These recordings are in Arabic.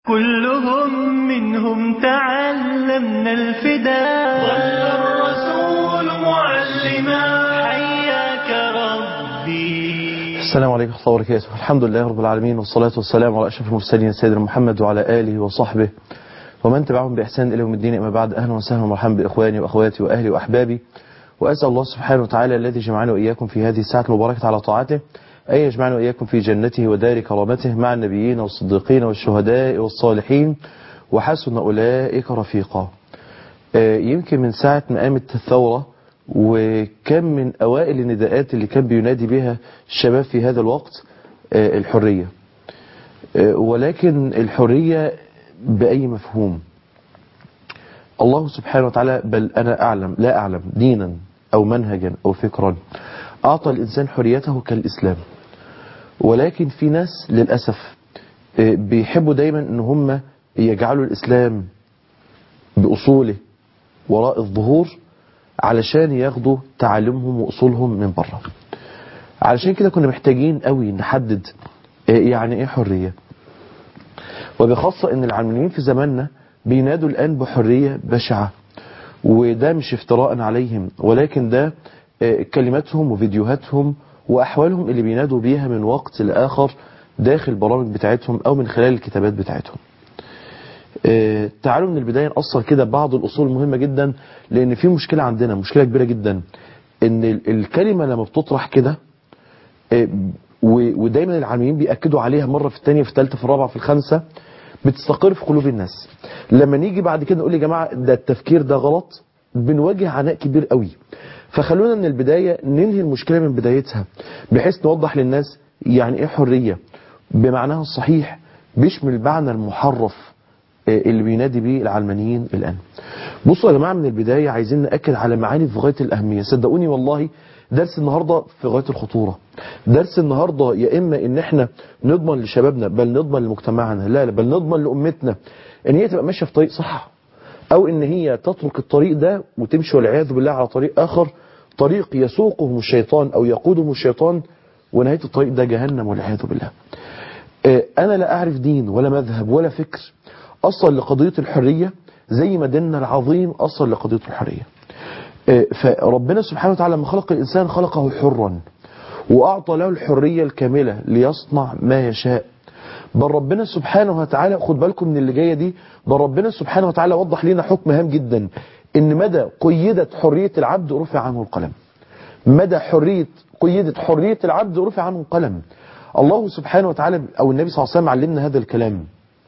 كلهم منهم تعلمنا الفداء، ظل الرسول معلما، حياك ربي. السلام عليكم ورحمة الله وبركاته. الحمد لله رب العالمين، والصلاة والسلام على أشرف المرسلين سيدنا محمد وعلى آله وصحبه ومن تبعهم بإحسان إلى يوم الدين. أما بعد، أهلا وسهلا ومرحبا بإخواني وأخواتي وأهلي وأحبابي، وأسأل الله سبحانه وتعالى الذي جمعنا وإياكم في هذه الساعة المباركة على طاعته أن يجمعنا وإياكم في جنته ودار كرامته مع النبيين والصديقين والشهداء والصالحين وحسن أولئك رفيقا. يمكن من ساعة ما قامت الثورة وكم من أوائل النداءات اللي كان بينادي بها الشباب في هذا الوقت الحرية، ولكن الحرية بأي مفهوم؟ الله سبحانه وتعالى، بل أنا أعلم لا أعلم دينا أو منهجا أو فكرا أعطى الإنسان حريته كالإسلام، ولكن في ناس للأسف بيحبوا دايما أن هم يجعلوا الإسلام بأصوله وراء الظهور علشان ياخدوا تعاليمهم وأصولهم من بره. علشان كده كنا محتاجين قوي نحدد يعني إيه حرية، وبخاصة أن العلمانيين في زماننا بينادوا الآن بحرية بشعة، وده مش افتراء عليهم، ولكن ده كلماتهم وفيديوهاتهم وأحوالهم اللي بينادوا بيها من وقت لآخر داخل البرامج بتاعتهم أو من خلال الكتابات بتاعتهم. تعالوا من البداية نأصل كده بعض الأصول مهمة جدا، لأن في مشكلة عندنا، مشكلة كبيرة جدا، إن الكلمة لما بتطرح كده ودايما العالميين بيأكدوا عليها مرة في الثانية في الثالثة في الرابعة في الخامسة، بتستقر في قلوب الناس. لما نيجي بعد كده نقول يا جماعة ده التفكير ده غلط، بنواجه عناء كبير قوي. فخلونا من البداية ننهي المشكلة من بدايتها، بحيث نوضح للناس يعني ايه حرية بمعناها الصحيح، بيشمل المعنى المحرف اللي بينادي بيه العلمانيين الآن. بصوا يا جماعة، من البداية عايزين نأكد على معاني في غاية الأهمية. صدقوني والله درس النهاردة في غاية الخطورة. درس النهاردة يا إما إن احنا نضمن لشبابنا، بل نضمن لمجتمعنا، لا بل نضمن لأمتنا إن هي تبقى ماشية في طريق صح، أو إن هي تترك الطريق ده وتمشي والعياذ بالله على طريق آخر، طريق يسوقهم الشيطان أو يقودهم الشيطان، ونهاية الطريق ده جهنم والعياذ بالله. أنا لا أعرف دين ولا مذهب ولا فكر أصل لقضية الحرية زي ما ديننا العظيم أصل لقضية الحرية. فربنا سبحانه وتعالى لما خلق الإنسان خلقه حرا وأعطى له الحرية الكاملة ليصنع ما يشاء. بل ربنا سبحانه وتعالى، خد بالكم من اللي جاية دي، بل ربنا سبحانه وتعالى وضح لنا حكم هام جدا، إن مدى قيدت حرية العبد رفع عنه القلم. مدى قيدت حرية العبد رفع عنه القلم. الله سبحانه وتعالى أو النبي صلى الله عليه وسلم علمنا هذا الكلام.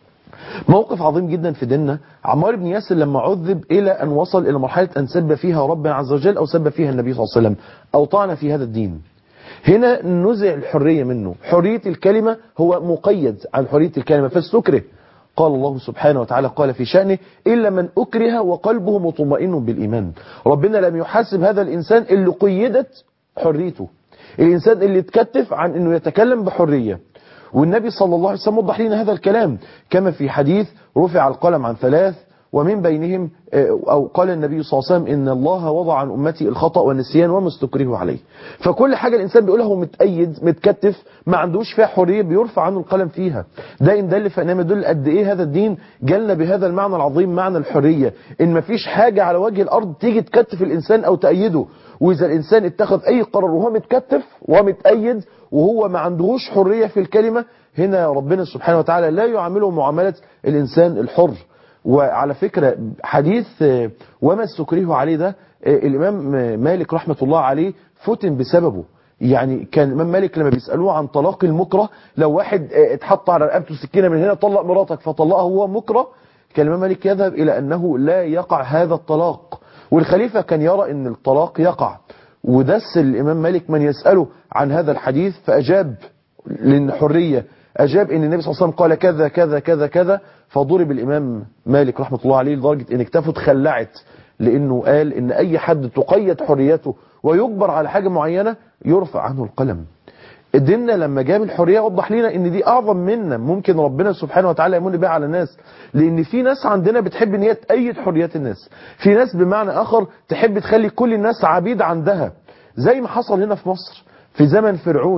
موقف عظيم جدا في ديننا، عمار بن ياسر لما عذب إلى أن وصل إلى مرحلة أن سب فيها ربنا عز وجل أو سب فيها النبي صلى الله عليه وسلم أو طعن في هذا الدين. هنا نزع الحرية منه، حرية الكلمة هو مقيد عن حرية الكلمة فاستكره. قال الله سبحانه وتعالى قال في شأنه إلا من أكره وقلبه مطمئن بالإيمان. ربنا لم يحاسب هذا الإنسان اللي قيدت حريته، الإنسان اللي اتكتف عن أنه يتكلم بحرية. والنبي صلى الله عليه وسلم وضح لنا هذا الكلام، كما في حديث رفع القلم عن ثلاث ومن بينهم، أو قال النبي صلى الله عليه وسلم إن الله وضع عن أمتي الخطأ والنسيان وما استكرهوا عليه. فكل حاجة الإنسان بيقولها هو متأيد متكتف ما عندوش فيها حرية بيرفع عنه القلم فيها. ده إن دل فإنما يدل قد إيه هذا الدين جالنا بهذا المعنى العظيم، معنى الحرية، إن ما فيش حاجة على وجه الأرض تيجي تكتف الإنسان أو تأيده. وإذا الإنسان اتخذ أي قرار وهو متكتف ومتأيد وهو ما عندهوش حرية في الكلمة، هنا ربنا سبحانه وتعالى لا يعامله معاملة الإنسان الحر. وعلى فكرة حديث وما استكرهوا عليه ده الإمام مالك رحمة الله عليه فتن بسببه. يعني كان الإمام مالك لما بيسألوه عن طلاق المكره، لو واحد اتحط على رقبته سكينة من هنا طلق مراتك فطلقها هو مكره، كان الإمام مالك يذهب إلى أنه لا يقع هذا الطلاق، والخليفة كان يرى أن الطلاق يقع. ودس الإمام مالك من يسأله عن هذا الحديث فأجاب للحرية، أجاب أن النبي صلى الله عليه وسلم قال كذا كذا كذا كذا، فضرب الإمام مالك رحمة الله عليه لدرجة أن اكتفه اتخلعت، لأنه قال أن أي حد تقيد حريته ويجبر على حاجة معينة يرفع عنه القلم. ديننا لما جاب الحرية وضح لنا ان دي اعظم منا ممكن ربنا سبحانه وتعالى يمن بها على الناس، لان في ناس عندنا بتحب ان هي تأيد حريات الناس، في ناس بمعنى اخر تحب تخلي كل الناس عبيد عندها، زي ما حصل هنا في مصر في زمن فرعون.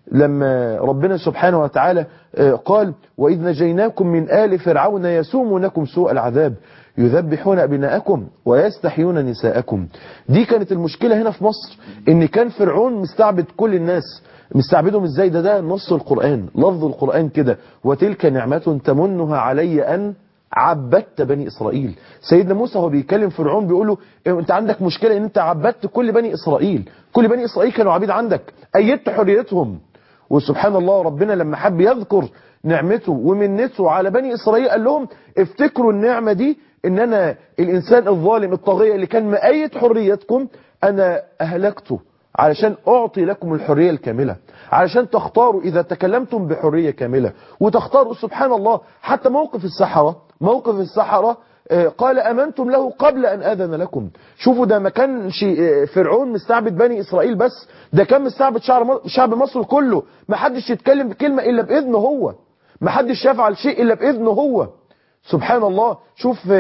لما ربنا سبحانه وتعالى قال وإذ نجيناكم من آل فرعون يسومونكم سوء العذاب يذبحون أبناءكم ويستحيون نساءكم. دي كانت المشكلة هنا في مصر، إن كان فرعون مستعبد كل الناس. مستعبدهم ازاي؟ ده نص القرآن، لفظ القرآن كده، وتلك نعمة تمنها علي أن عبدت بني إسرائيل. سيدنا موسى هو بيكلم فرعون بيقول له انت عندك مشكلة ان انت عبدت كل بني إسرائيل، كل بني إسرائيل كانوا عبيد عندك، أيدت حريتهم. وسبحان الله ربنا لما حب يذكر نعمته ومنته على بني إسرائيل قال لهم افتكروا النعمة دي، ان انا الانسان الظالم الطاغية اللي كان مأيد حريتكم انا اهلكته علشان اعطي لكم الحرية الكاملة، علشان تختاروا اذا تكلمتم بحرية كاملة وتختاروا. سبحان الله حتى موقف السحرة قال امنتم له قبل ان اذن لكم. شوفوا ده ما كانش فرعون مستعبد بني اسرائيل بس، ده كان مستعبد شعب مصر كله. ما حدش يتكلم بكلمة الا باذنه هو، ما حدش يفعل شيء الا باذنه هو. سبحان الله. شوف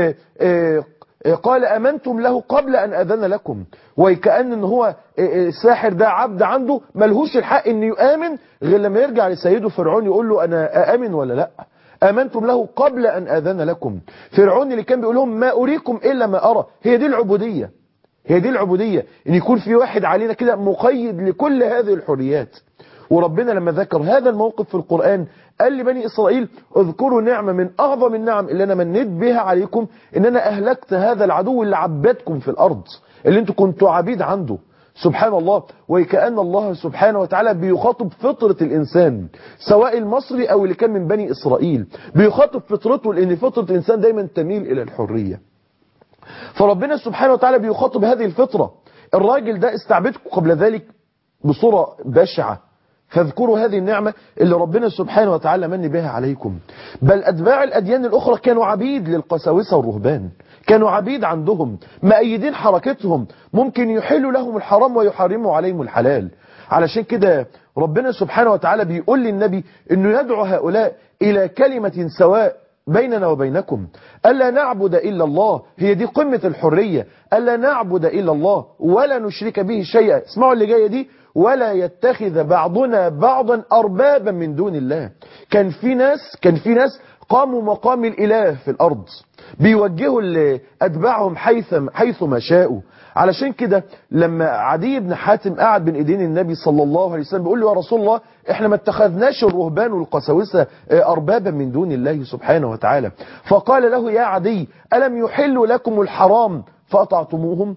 قال امنتم له قبل ان اذن لكم، وكأن ان هو الساحر ده عبد عنده ملهوش الحق انه يؤمن غير لما يرجع لسيده فرعون يقول له انا اامن ولا لا. امنتم له قبل ان اذن لكم. فرعون اللي كان بيقول لهم ما اريكم الا ما ارى. هي دي العبودية، ان يكون في واحد علينا كده مقيد لكل هذه الحريات. وربنا لما ذكر هذا الموقف في القرآن قال لبني إسرائيل اذكروا نعمة من أعظم النعم اللي أنا منيت بها عليكم، إن أنا أهلكت هذا العدو اللي عبدكم في الأرض، اللي أنتم كنتوا عبيد عنده. سبحان الله. وكأن الله سبحانه وتعالى بيخاطب فطرة الإنسان سواء المصري أو اللي كان من بني إسرائيل، بيخاطب فطرته، لأن فطرة الإنسان دايما تميل إلى الحرية. فربنا سبحانه وتعالى بيخاطب هذه الفطرة. الراجل ده استعبدكم قبل ذلك بصورة بشعة، فاذكروا هذه النعمة اللي ربنا سبحانه وتعالى من بها عليكم. بل أتباع الأديان الأخرى كانوا عبيد للقساوسة والرهبان، كانوا عبيد عندهم مأيدين حركتهم، ممكن يحلوا لهم الحرام ويحرموا عليهم الحلال. علشان كده ربنا سبحانه وتعالى بيقول للنبي انه يدعو هؤلاء إلى كلمة سواء بيننا وبينكم، ألا نعبد إلا الله. هي دي قمة الحرية، ألا نعبد إلا الله ولا نشرك به شيئا. اسمعوا اللي جاية دي، ولا يتخذ بعضنا بعضا أربابا من دون الله. كان في ناس قاموا مقام الإله في الأرض، بيوجهوا أتباعهم حيث ما شاءوا. علشان كده لما عدي بن حاتم قعد بين ايدين النبي صلى الله عليه وسلم بيقول له يا رسول الله احنا ما اتخذناش الرهبان والقساوسة أربابا من دون الله سبحانه وتعالى. فقال له يا عدي ألم يحل لكم الحرام فأطعتموهم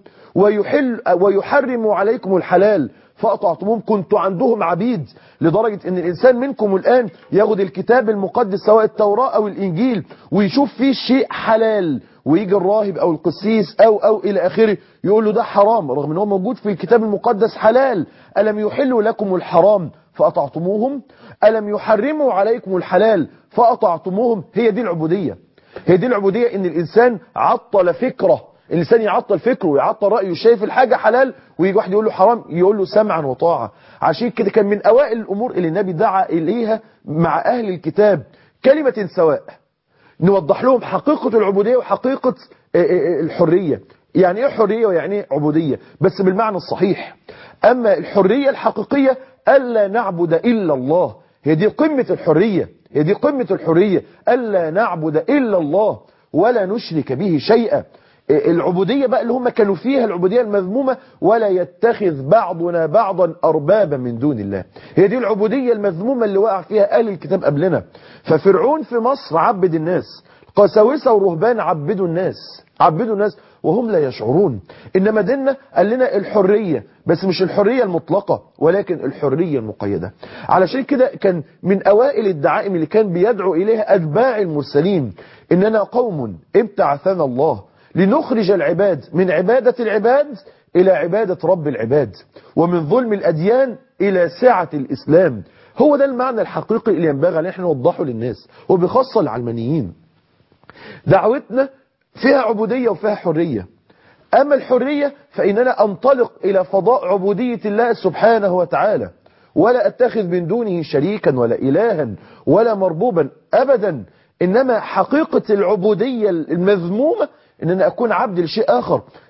ويحرموا عليكم الحلال فأطعتموهم؟ كنتوا عندهم عبيد لدرجة ان الانسان منكم الآن ياخد الكتاب المقدس سواء التوراة او الانجيل ويشوف فيه شيء حلال، ويجي الراهب او القسيس او الى اخره يقول له ده حرام رغم ان هو موجود في الكتاب المقدس حلال. ألم يحلوا لكم الحرام فأطعتموهم؟ ألم يحرموا عليكم الحلال فأطعتموهم؟ هي دي العبودية، ان الانسان عطل فكره، الإنسان يعطل فكره ويعطل رأيه، شايف الحاجة حلال ويجي واحد يقول له حرام يقول له سمعا وطاعة. عشان كده كان من أوائل الأمور اللي النبي دعا إليها مع أهل الكتاب كلمة سواء، نوضح لهم حقيقة العبودية وحقيقة الحرية. يعني إيه حرية ويعني إيه عبودية بس بالمعنى الصحيح. أما الحرية الحقيقية ألا نعبد إلا الله، هي دي قمة الحرية، ألا نعبد إلا الله ولا نشرك به شيئا. العبودية بقى اللي هم كانوا فيها العبودية المذمومة، ولا يتخذ بعضنا بعضا أربابا من دون الله، هي دي العبودية المذمومة اللي وقع فيها أهل الكتاب قبلنا. ففرعون في مصر عبد الناس، قساوسة ورهبان عبدوا الناس وهم لا يشعرون. إنما ديننا قال لنا الحرية، بس مش الحرية المطلقة ولكن الحرية المقيدة. علشان كده كان من أوائل الدعائم اللي كان بيدعو إليها أتباع المرسلين إننا قوم ابتعثنا الله لنخرج العباد من عبادة العباد إلى عبادة رب العباد، ومن ظلم الأديان إلى سعة الإسلام. هو ده المعنى الحقيقي اللي ينبغي أن احنا نوضحه للناس، وبخاصة العلمانيين. دعوتنا فيها عبودية وفيها حرية. أما الحرية فإننا أنطلق إلى فضاء عبودية الله سبحانه وتعالى، ولا أتخذ من دونه شريكا ولا إلها ولا مربوبا أبدا. إنما حقيقة العبودية المذمومة إن أنا أكون عبد لشيء آخر.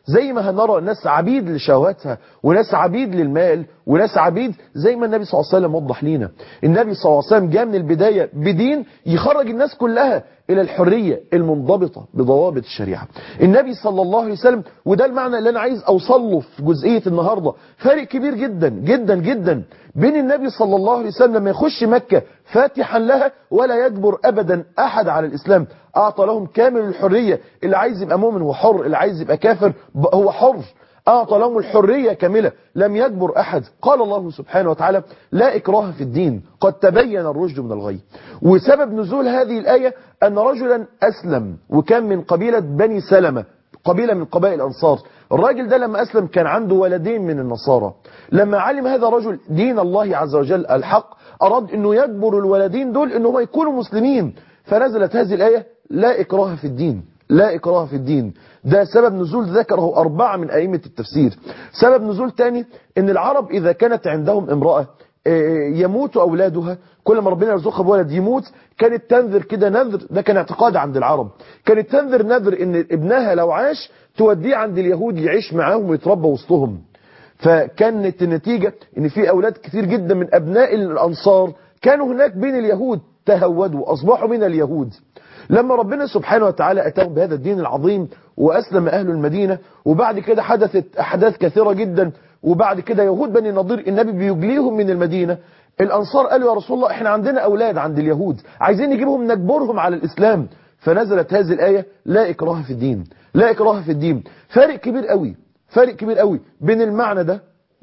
زي ما هنرى ناس عبيد لشهواتها وناس عبيد للمال وناس عبيد، زي ما النبي صلى الله عليه وسلم وضح لينا. النبي صلى الله عليه وسلم جاء من البداية بدين يخرج الناس كلها إلى الحرية المنضبطة بضوابط الشريعة. النبي صلى الله عليه وسلم، وده المعنى اللي أنا عايز أوصل له في جزئية النهاردة، فرق كبير جدا جدا جدا بين النبي صلى الله عليه وسلم لما يخش مكة فاتحا لها ولا يجبر أبدا أحد على الإسلام، أعطى لهم كامل الحرية. اللي عايز يبقى مؤمن هو حر، اللي عايز يبقى كافر هو حر، أعطى لهم الحرية كاملة، لم يجبر أحد. قال الله سبحانه وتعالى لا إكراه في الدين قد تبين الرشد من الغي. وسبب نزول هذه الآية أن رجلا أسلم وكان من قبيلة بني سلمة، قبيلة من قبائل الأنصار. الراجل ده لما أسلم كان عنده ولدين من النصارى. لما علم هذا الرجل دين الله عز وجل الحق أراد أنه يجبر الولدين دول أنهم يكونوا مسلمين، فنزلت هذه الآية لا إكراه في الدين. لا إكراه في الدين. ده سبب نزول ذكره 4 من أئمة التفسير. سبب نزول تاني ان العرب إذا كانت عندهم امرأة يموت أولادها، كل ما ربنا يرزقها بولد يموت كانت تنذر كده نذر، ده كان اعتقاد عند العرب، كانت تنذر نذر ان ابنها لو عاش توديه عند اليهود يعيش معاهم ويتربى وسطهم. فكانت النتيجة ان في أولاد كتير جدا من أبناء الأنصار كانوا هناك بين اليهود تهودوا أصبحوا من اليهود. لما ربنا سبحانه وتعالى أتاهم بهذا الدين العظيم وأسلم أهل المدينة، وبعد كده حدثت أحداث كثيرة جدا، وبعد كده يهود بني النضير النبي بيجليهم من المدينة، الأنصار قالوا يا رسول الله احنا عندنا أولاد عند اليهود عايزين نجيبهم نجبرهم على الإسلام. فنزلت هذه الآية لا إكراه في الدين. لا إكراه في الدين. فارق كبير قوي، فارق كبير قوي بين المعنى ده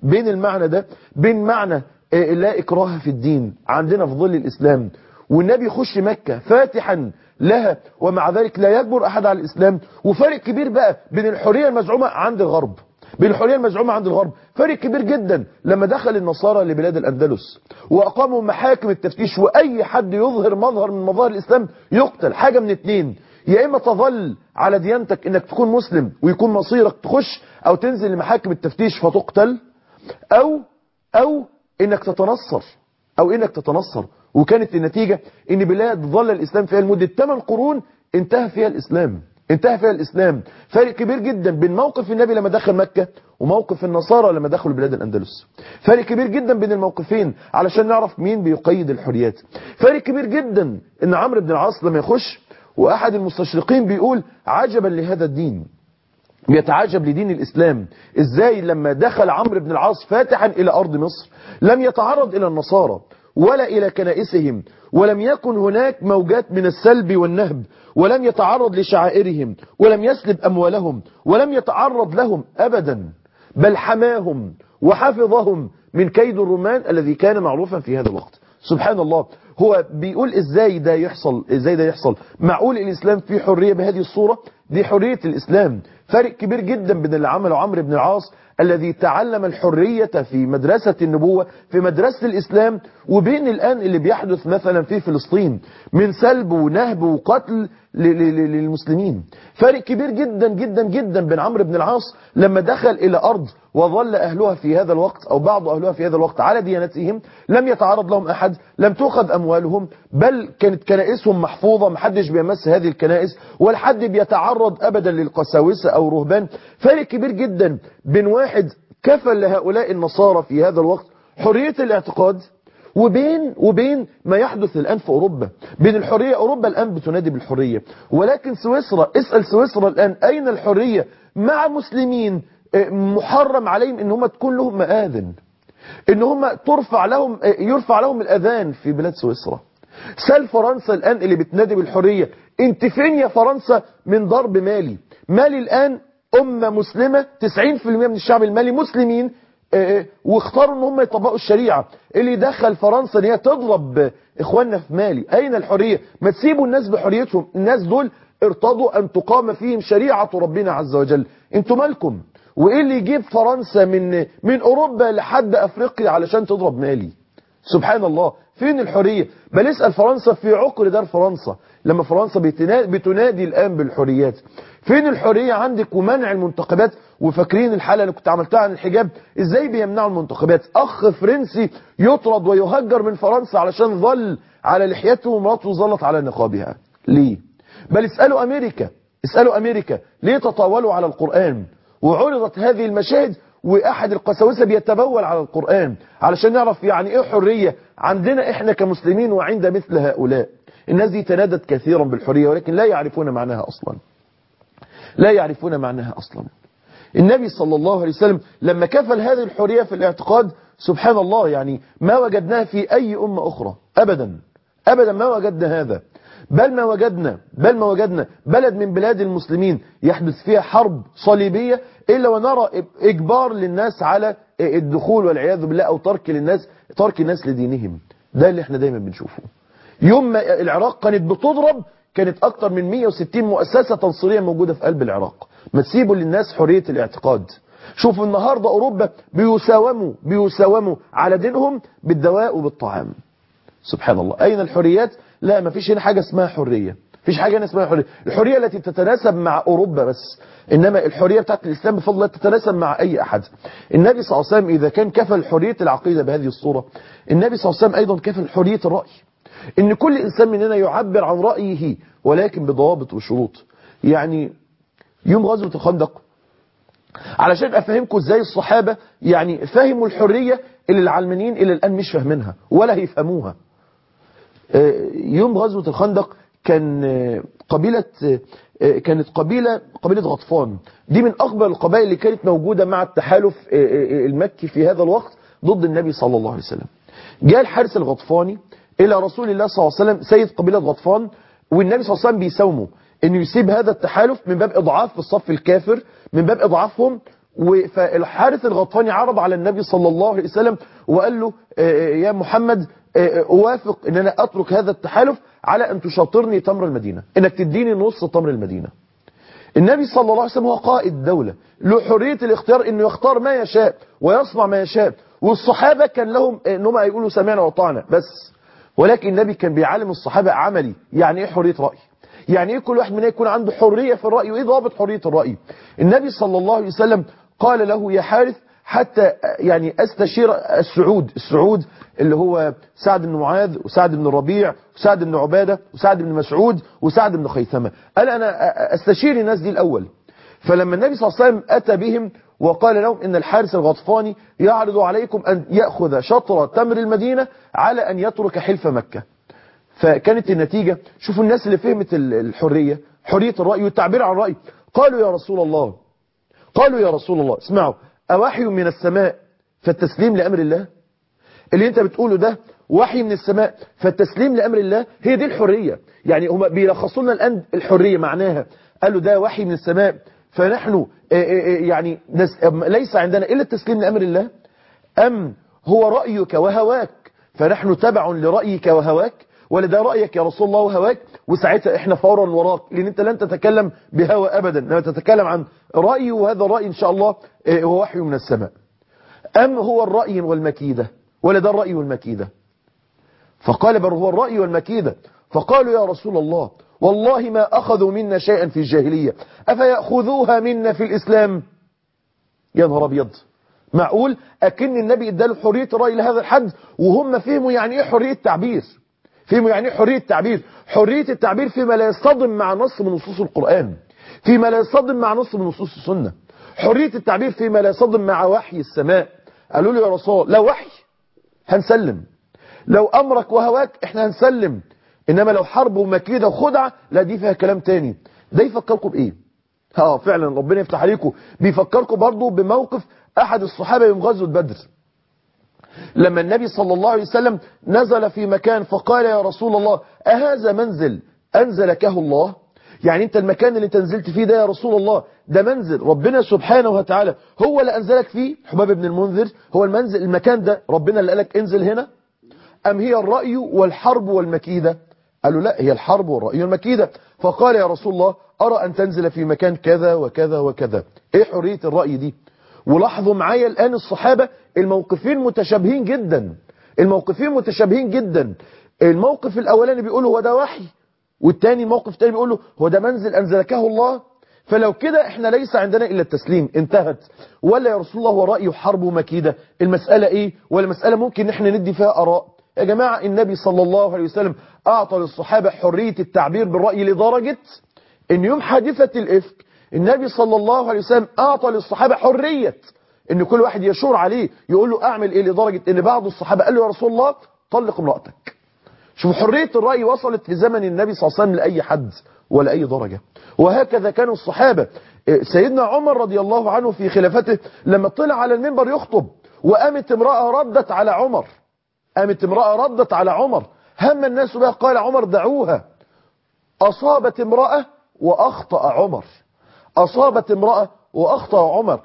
بين معنى لا إكراه في الدين عندنا في ظل الإسلام، والنبي يخش مكة فاتحا لها ومع ذلك لا يجبر أحد على الإسلام. وفرق كبير بقى بين الحرية المزعومة عند الغرب، فرق كبير جدا لما دخل النصارى لبلاد الأندلس وأقاموا محاكم التفتيش، وأي حد يظهر مظهر من مظاهر الإسلام يقتل. حاجة من اتنين، يا إما تظل على ديانتك إنك تكون مسلم ويكون مصيرك تخش أو تنزل لمحاكم التفتيش فتقتل، أو إنك تتنصر. وكانت النتيجة ان بلاد ظل الاسلام فيها لمدة 8 قرون انتهى فيها الاسلام. فرق كبير جدا بين موقف النبي لما دخل مكة وموقف النصارى لما دخلوا بلاد الاندلس. فرق كبير جدا بين الموقفين علشان نعرف مين بيقيد الحريات. فرق كبير جدا ان عمرو بن العاص لما يخش، واحد المستشرقين بيقول عجبا لهذا الدين، بيتعجب لدين الإسلام ازاي لما دخل عمرو بن العاص فاتحا إلى أرض مصر لم يتعرض إلى النصارى ولا إلى كنائسهم، ولم يكن هناك موجات من السلب والنهب، ولم يتعرض لشعائرهم، ولم يسلب أموالهم، ولم يتعرض لهم أبدا، بل حماهم وحفظهم من كيد الرومان الذي كان معروفا في هذا الوقت. سبحان الله. هو بيقول ازاي ده يحصل؟ معقول الإسلام فيه حرية بهذه الصورة؟ دي حرية الإسلام. فرق كبير جدا بين اللي عمله عمرو بن العاص الذي تعلم الحرية في مدرسة النبوة في مدرسة الإسلام، وبين الآن اللي بيحدث مثلا في فلسطين من سلب ونهب وقتل للمسلمين. فرق كبير جدا جدا جدا بين عمرو بن العاص لما دخل إلى أرض وظل أهلها في هذا الوقت أو بعض أهلها في هذا الوقت على ديانتهم، لم يتعرض لهم أحد، لم تؤخذ أموالهم، بل كانت كنائسهم محفوظة، محدش بيمس هذه الكنائس ولا حد بيتعرض أبدا للقساوسة أو رهبان. فرق كبير جدا بين واحد كفل لهؤلاء النصارى في هذا الوقت حرية الاعتقاد وبين ما يحدث الآن في أوروبا. بين الحرية، أوروبا الآن بتنادي بالحرية، ولكن سويسرا، اسأل سويسرا الآن أين الحرية مع مسلمين محرم عليهم ان هم تكون لهم مآذن، ان هم يرفع لهم الأذان في بلاد سويسرا. سال فرنسا الآن اللي بتنادي بالحرية، انت فين يا فرنسا من ضرب مالي الآن أمة مسلمة 90% من الشعب المالي مسلمين، واختاروا ان هم يطبقوا الشريعة. اللي دخل فرنسا ان هي تضرب اخواننا في مالي. اين الحرية؟ ما تسيبوا الناس بحريتهم، الناس دول ارتضوا ان تقام فيهم شريعة ربنا عز وجل. انتوا مالكم؟ وايه اللي يجيب فرنسا من اوروبا لحد افريقيا علشان تضرب مالي؟ سبحان الله. فين الحرية؟ بل اسأل فرنسا في عقر دار فرنسا لما فرنسا بتنادي الآن بالحريات. فين الحرية عندك ومنع المنتخبات؟ وفاكرين الحلقة اللي كنت عملتها عن الحجاب ازاي بيمنعوا المنتخبات؟ اخ فرنسي يطرد ويهجر من فرنسا علشان ظل على لحيته ومراته ظلت على نقابها. ليه؟ بل اسألوا امريكا ليه تطاولوا على القرآن وعرضت هذه المشاهد وأحد القساوسة بيتبول على القرآن علشان نعرف يعني إيه حرية عندنا إحنا كمسلمين وعند مثل هؤلاء. الناس دي تنادت كثيرا بالحرية ولكن لا يعرفون معناها أصلا، لا يعرفون معناها أصلا. النبي صلى الله عليه وسلم لما كفل هذه الحرية في الاعتقاد سبحان الله يعني ما وجدناها في أي أمة أخرى أبدا، أبدا ما وجدنا هذا. بل ما وجدنا بلد من بلاد المسلمين يحدث فيها حرب صليبية إلا ونرى إجبار للناس على الدخول والعياذ بالله أو ترك الناس لدينهم. ده اللي احنا دايما بنشوفه. يوم ما العراق كانت بتضرب كانت أكتر من 160 مؤسسة تنصيرية موجودة في قلب العراق. ما تسيبوا للناس حرية الاعتقاد. شوفوا النهاردة أوروبا بيساوموا على دينهم بالدواء وبالطعام. سبحان الله. أين الحريات؟ لا، ما فيش هنا حاجة اسمها حرية، فيش حاجة هنا اسمها حرية. الحرية التي تتناسب مع أوروبا بس، إنما الحرية بتاعت الإسلام بفضل الله تتناسب مع أي أحد. النبي صلى الله عليه وسلم إذا كان كفل حرية العقيدة بهذه الصورة، النبي صلى الله عليه وسلم أيضا كفل حرية الرأي، إن كل إنسان مننا يعبر عن رأيه ولكن بضوابط وشروط. يعني يوم غزوة الخندق علشان أفهمكم إزاي الصحابة يعني فهموا الحرية اللي العلمانيين إلى الآن مش فاهمينها ولا هيفهموها. يوم غزوة الخندق كانت قبيلة غطفان، دي من أكبر القبائل اللي كانت موجودة مع التحالف المكي في هذا الوقت ضد النبي صلى الله عليه وسلم. جاء الحارس الغطفاني إلى رسول الله صلى الله عليه وسلم سيد قبيلة غطفان، والنبي صلى الله عليه وسلم بيساومه إنه يسيب هذا التحالف من باب إضعاف في الصف الكافر، من باب إضعافهم. فالحارس الغطفاني عرض على النبي صلى الله عليه وسلم وقال له يا محمد أوافق إن أنا أترك هذا التحالف على أن تشاطرني تمر المدينة، إنك تديني نص تمر المدينة. النبي صلى الله عليه وسلم هو قائد الدولة، له حرية الاختيار إنه يختار ما يشاء ويصنع ما يشاء، والصحابة كان لهم إنهم يقولوا سمعنا وطعنا بس. ولكن النبي كان بيعلم الصحابة عملي يعني إيه حرية رأي، يعني إيه كل واحد منا يكون عنده حرية في الرأي، وإيه ضابط حرية الرأي. النبي صلى الله عليه وسلم قال له يا حارث حتى يعني أستشير السعود اللي هو سعد بن معاذ وسعد بن الربيع وسعد بن عبادة وسعد بن مسعود وسعد بن خيثمة، قال أنا أستشير الناس دي الأول. فلما النبي صلى الله عليه وسلم أتى بهم وقال لهم إن الحارس الغطفاني يعرض عليكم أن يأخذ شطر تمر المدينة على أن يترك حلف مكة. فكانت النتيجة، شوفوا الناس اللي فهمت الحرية، حرية الرأي والتعبير عن الرأي. قالوا يا رسول الله اسمعوا، أوحي من السماء فالتسليم لأمر الله؟ اللي انت بتقوله ده وحي من السماء فالتسليم لأمر الله؟ هي دي الحرية. يعني هم بيلخصوا لنا الآن الحرية معناها، قالوا ده وحي من السماء فنحن يعني ليس عندنا إلا التسليم لأمر الله، أم هو رأيك وهواك فنحن تبع لرأيك وهواك، ولا ده رأيك يا رسول الله وهواك وساعتها احنا فورا وراك، لأن انت لن تتكلم بهوى أبدا، لما تتكلم عن رأي وهذا الرأي إن شاء الله هو وحي من السماء، أم هو الرأي والمكيدة، ولا ده الرأي والمكيدة؟ فقال بل هو الرأي والمكيدة. فقالوا يا رسول الله والله ما أخذوا منا شيئا في الجاهلية أفيأخذوها منا في الإسلام؟ يا نهار أبيض، معقول أكن النبي اداله حرية الرأي لهذا الحد وهم فهموا يعني إيه حرية تعبير؟ فهموا يعني إيه حرية تعبير؟ حرية التعبير فيما لا يصطدم مع نص من نصوص القرآن، فيما لا يصطدم مع نص من نصوص السنة، حرية التعبير فيما لا يصطدم مع وحي السماء. قالوا له يا رسول لا وحي هنسلم، لو أمرك وهواك احنا هنسلم، إنما لو حرب ومكيدة وخدعة لا دي فيها كلام تاني. ده يفكركم بإيه؟ فعلا ربنا يفتح عليكم، بيفكركم برضو بموقف أحد الصحابة يوم غزوة بدر، لما النبي صلى الله عليه وسلم نزل في مكان فقال يا رسول الله أهذا منزل أنزلكه الله؟ يعني انت المكان اللي انت نزلت فيه ده يا رسول الله ده منزل ربنا سبحانه وتعالى هو اللي أنزلك فيه؟ حباب بن المنذر، هو المكان ده ربنا اللي قالك انزل هنا؟ أم هي الرأي والحرب والمكيدة؟ قالوا لا، هي الحرب والرأي والمكيدة. فقال يا رسول الله أرى أن تنزل في مكان كذا وكذا وكذا. ايه حرية الرأي دي؟ ولاحظوا معايا الآن الصحابة الموقفين متشابهين جدا، الموقفين متشابهين جدا. الموقف الأولاني بيقوله هو ده وحي، والتاني موقف تاني بيقوله هو ده منزل أنزلكه الله. فلو كده احنا ليس عندنا إلا التسليم، انتهت. ولا يا رسول الله هو رأي وحرب ومكيدة؟ المسألة ايه؟ ولا مسألة ممكن احنا ندي فيها آراء؟ يا جماعة النبي صلى الله عليه وسلم أعطى للصحابة حرية التعبير بالرأي لدرجة ان يوم حادثة الإفك النبي صلى الله عليه وسلم أعطى للصحابة حرية ان كل واحد يشور عليه يقول له اعمل ايه، لدرجة ان بعض الصحابة قال له يا رسول الله طلق امرأتك. شوف حرية الرأي وصلت في زمن النبي صلى الله عليه وسلم لأي حد ولا أي درجة. وهكذا كانوا الصحابة. سيدنا عمر رضي الله عنه في خلافته لما طلع على المنبر يخطب وقامت امرأة ردت على عمر، قامت امرأة ردت على عمر، هم الناس بها، قال عمر دعوها، أصابت امرأة وأخطأ عمر، أصابت امرأة وأخطأ عمر.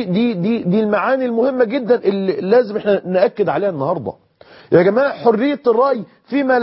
دي المعاني المهمة جدا اللي لازم احنا نأكد عليها النهاردة يا جماعة. حرية الرأي فيما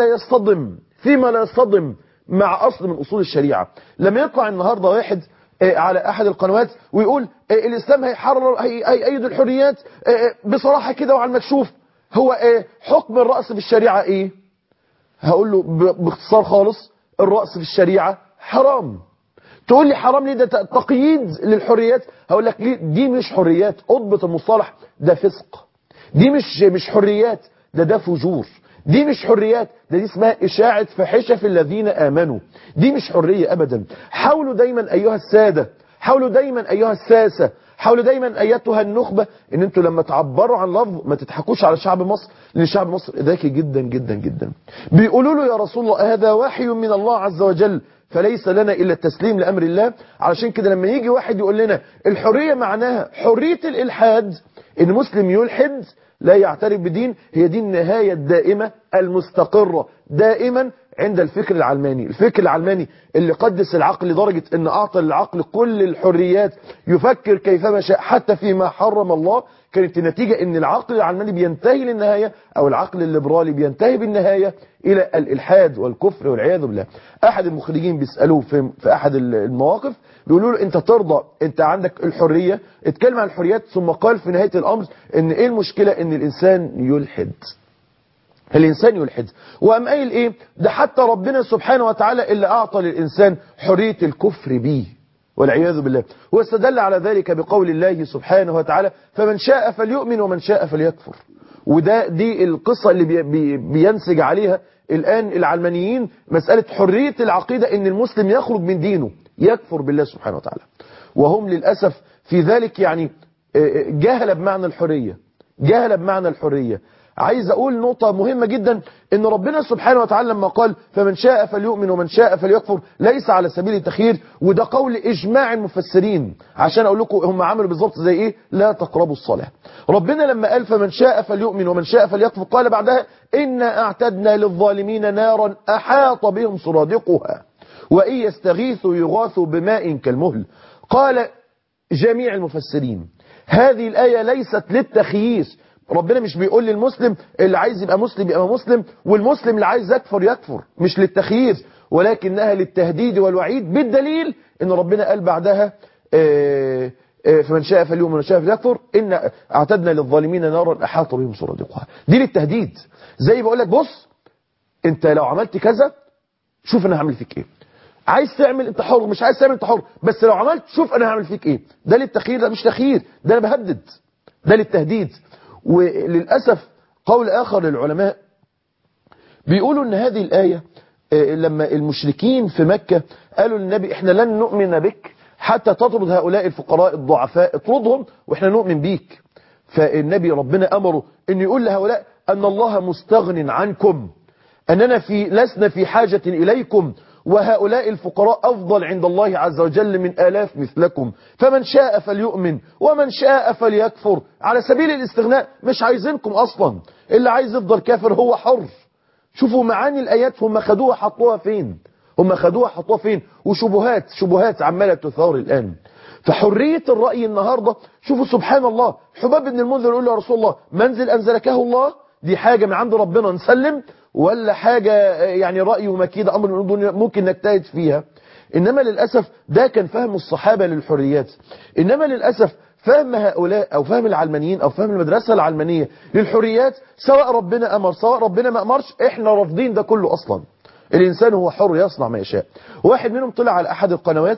لا يصطدم مع أصل من أصول الشريعة. لما يطلع النهاردة واحد على أحد القنوات ويقول الإسلام هيأيد الحريات بصراحة كده وعلى المكشوف، هو حكم الرأس في الشريعة ايه؟ هقول له باختصار خالص الرأس في الشريعة حرام. تقول لي حرام ليه؟ ده تقييد للحريات. هقول لك ليه؟ دي مش حريات، اضبط المصطلح، ده فسق. دي مش حريات، ده فجور. دي مش حريات، دي اسمها إشاعة فاحشة في الذين آمنوا. دي مش حرية أبدا. حاولوا دايما أيها السادة، حاولوا دايما أيها الساسة، حاولوا دايما أيتها النخبة ان انتوا لما تعبروا عن لفظ ما تضحكوش على شعب مصر، لان شعب مصر ذكي جدا جدا جدا. بيقولوا له يا رسول الله هذا وحي من الله عز وجل فليس لنا إلا التسليم لأمر الله. علشان كده لما يجي واحد يقول لنا الحرية معناها حرية الإلحاد، إن مسلم يلحد لا يعترف بدين، هي دي النهاية الدائمة المستقرة دائما عند الفكر العلماني. الفكر العلماني اللي قدس العقل لدرجة ان اعطى العقل كل الحريات يفكر كيفما شاء حتى فيما حرم الله، كانت النتيجة ان العقل العلماني بينتهي للنهاية، او العقل الليبرالي بينتهي بالنهاية الى الالحاد والكفر والعياذ بالله. احد المخرجين بيسألوه في احد المواقف بيقولوا له انت ترضى، انت عندك الحرية، اتكلم عن الحريات، ثم قال في نهاية الامر ان ايه المشكلة ان الانسان يلحد، الإنسان يلحد. وقام قايل إيه؟ ده حتى ربنا سبحانه وتعالى اللي أعطى للإنسان حرية الكفر به والعياذ بالله. واستدل على ذلك بقول الله سبحانه وتعالى فمن شاء فليؤمن ومن شاء فليكفر. دي القصة اللي بينسج عليها الآن العلمانيين، مسألة حرية العقيدة إن المسلم يخرج من دينه يكفر بالله سبحانه وتعالى، وهم للأسف في ذلك يعني جهل بمعنى الحرية، جهل بمعنى الحرية. عايز اقول نقطة مهمة جدا، ان ربنا سبحانه وتعالى لما قال فمن شاء فليؤمن ومن شاء فليكفر ليس على سبيل التخيير، وده قول اجماع المفسرين. عشان اقول لكم هم عملوا بالظبط زي ايه، لا تقربوا الصلاة. ربنا لما قال فمن شاء فليؤمن ومن شاء فليكفر قال بعدها إنا اعتدنا للظالمين نارا احاط بهم سرادقها وإن يستغيثوا يغاثوا بماء كالمهل. قال جميع المفسرين هذه الآية ليست للتخيير، ربنا مش بيقول للمسلم اللي عايز يبقى مسلم يبقى مسلم، والمسلم اللي عايز يكفر يكفر، مش للتخيير، ولكنها للتهديد والوعيد، بالدليل ان ربنا قال بعدها فمن شاء فليؤمن ومن شاء فليكفر إن اعتدنا للظالمين نارا احاط بهم سرادقها. دي للتهديد، زي بقول لك بص انت لو عملت كذا شوف انا هعمل فيك ايه، عايز تعمل انت حر، مش عايز تعمل انت حر، بس لو عملت شوف انا هعمل فيك ايه. ده للتخيير، ده مش تخيير، ده انا بهدد، ده للتهديد. وللأسف قول آخر للعلماء بيقولوا ان هذه الآية لما المشركين في مكة قالوا للنبي احنا لن نؤمن بك حتى تطرد هؤلاء الفقراء الضعفاء، اطردهم واحنا نؤمن بيك. فالنبي ربنا أمره ان يقول لهؤلاء ان الله مستغن عنكم، أننا لسنا في حاجة إليكم، وهؤلاء الفقراء أفضل عند الله عز وجل من آلاف مثلكم، فمن شاء فليؤمن ومن شاء فليكفر، على سبيل الاستغناء، مش عايزينكم أصلا، اللي عايز يفضل كافر هو حر. شوفوا معاني الآيات هم خدوها حطوها فين، هم خدوها حطوها فين، وشبهات عمالة تثار الآن. فحرية الرأي النهاردة شوفوا سبحان الله، حباب بن المنذر يقول له يا رسول الله منزل أنزلكه الله، دي حاجة من عند ربنا نسلم، ولا حاجة يعني رأي ومكيدة أمر ممكن نجتهد فيها. إنما للأسف ده كان فهم الصحابة للحريات، إنما للأسف فهم هؤلاء أو فهم العلمانيين أو فهم المدرسة العلمانية للحريات، سواء ربنا أمر سواء ربنا ما أمرش، إحنا رافضين ده كله أصلا. الإنسان هو حر يصنع ما يشاء. واحد منهم طلع على أحد القنوات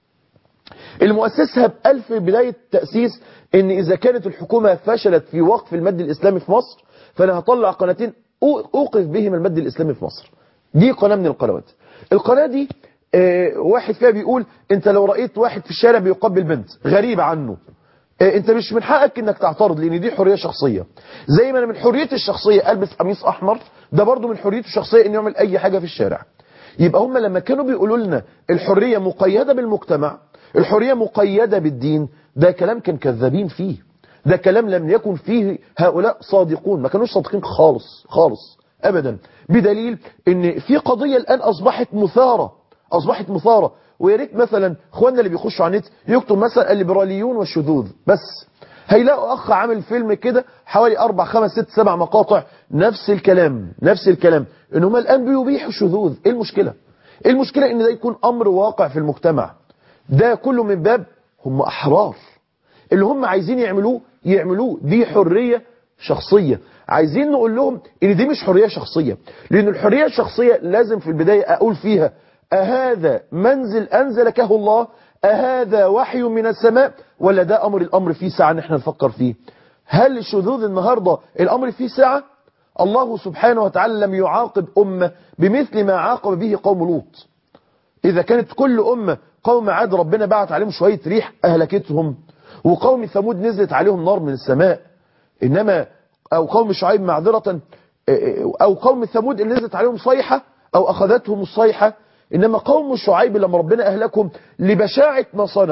المؤسسها بألف بداية تأسيس إن إذا كانت الحكومة فشلت في وقف المد الإسلامي في مصر فأنا هطلع قناتين أوقف بهم المد الإسلامي في مصر. دي قناة من القنوات. القناة دي واحد فيها بيقول انت لو رأيت واحد في الشارع بيقبل بنت غريب عنه، انت مش من حقك انك تعترض، لان دي حرية شخصية. زي ما انا من حريتي الشخصية البس قميص احمر، ده برضو من حريته الشخصية انه يعمل اي حاجة في الشارع. يبقى هم لما كانوا بيقولوا لنا الحرية مقيدة بالمجتمع، الحرية مقيدة بالدين، ده كلام كان كذابين فيه، ده كلام لم يكن فيه هؤلاء صادقون، ما كانوش صادقين خالص خالص ابدا. بدليل ان في قضية الان اصبحت مثارة، ويا ريت مثلا اخواننا اللي بيخشوا على النت يكتب مثلا الليبراليون والشذوذ بس، هيلاقوا اخ عامل فيلم كده حوالي 4 5 6 7 مقاطع نفس الكلام ان هم الان بيبيحوا الشذوذ. ايه المشكلة؟ ايه المشكلة ان ده يكون امر واقع في المجتمع؟ ده كله من باب هم احرار، اللي هم عايزين يعملوه، دي حرية شخصية. عايزين نقول لهم ان دي مش حرية شخصية، لان الحرية الشخصية لازم في البداية اقول فيها أهذا منزل أنزلكه الله؟ أهذا وحي من السماء؟ ولا ده الأمر فيه ساعة نحن نفكر فيه؟ هل الشذوذ النهاردة الأمر فيه ساعة؟ الله سبحانه وتعالى لم يعاقب أمة بمثل ما عاقب به قوم لوط. إذا كانت كل أمة قوم عاد ربنا بعت عليهم شوية ريح أهلكتهم، وقوم ثمود نزلت عليهم نار من السماء، إنما أو قوم شعيب معذرة، أو قوم ثمود اللي نزلت عليهم صيحة أو أخذتهم الصيحة، إنما قوم شعيب لما ربنا أهلكهم لبشاعة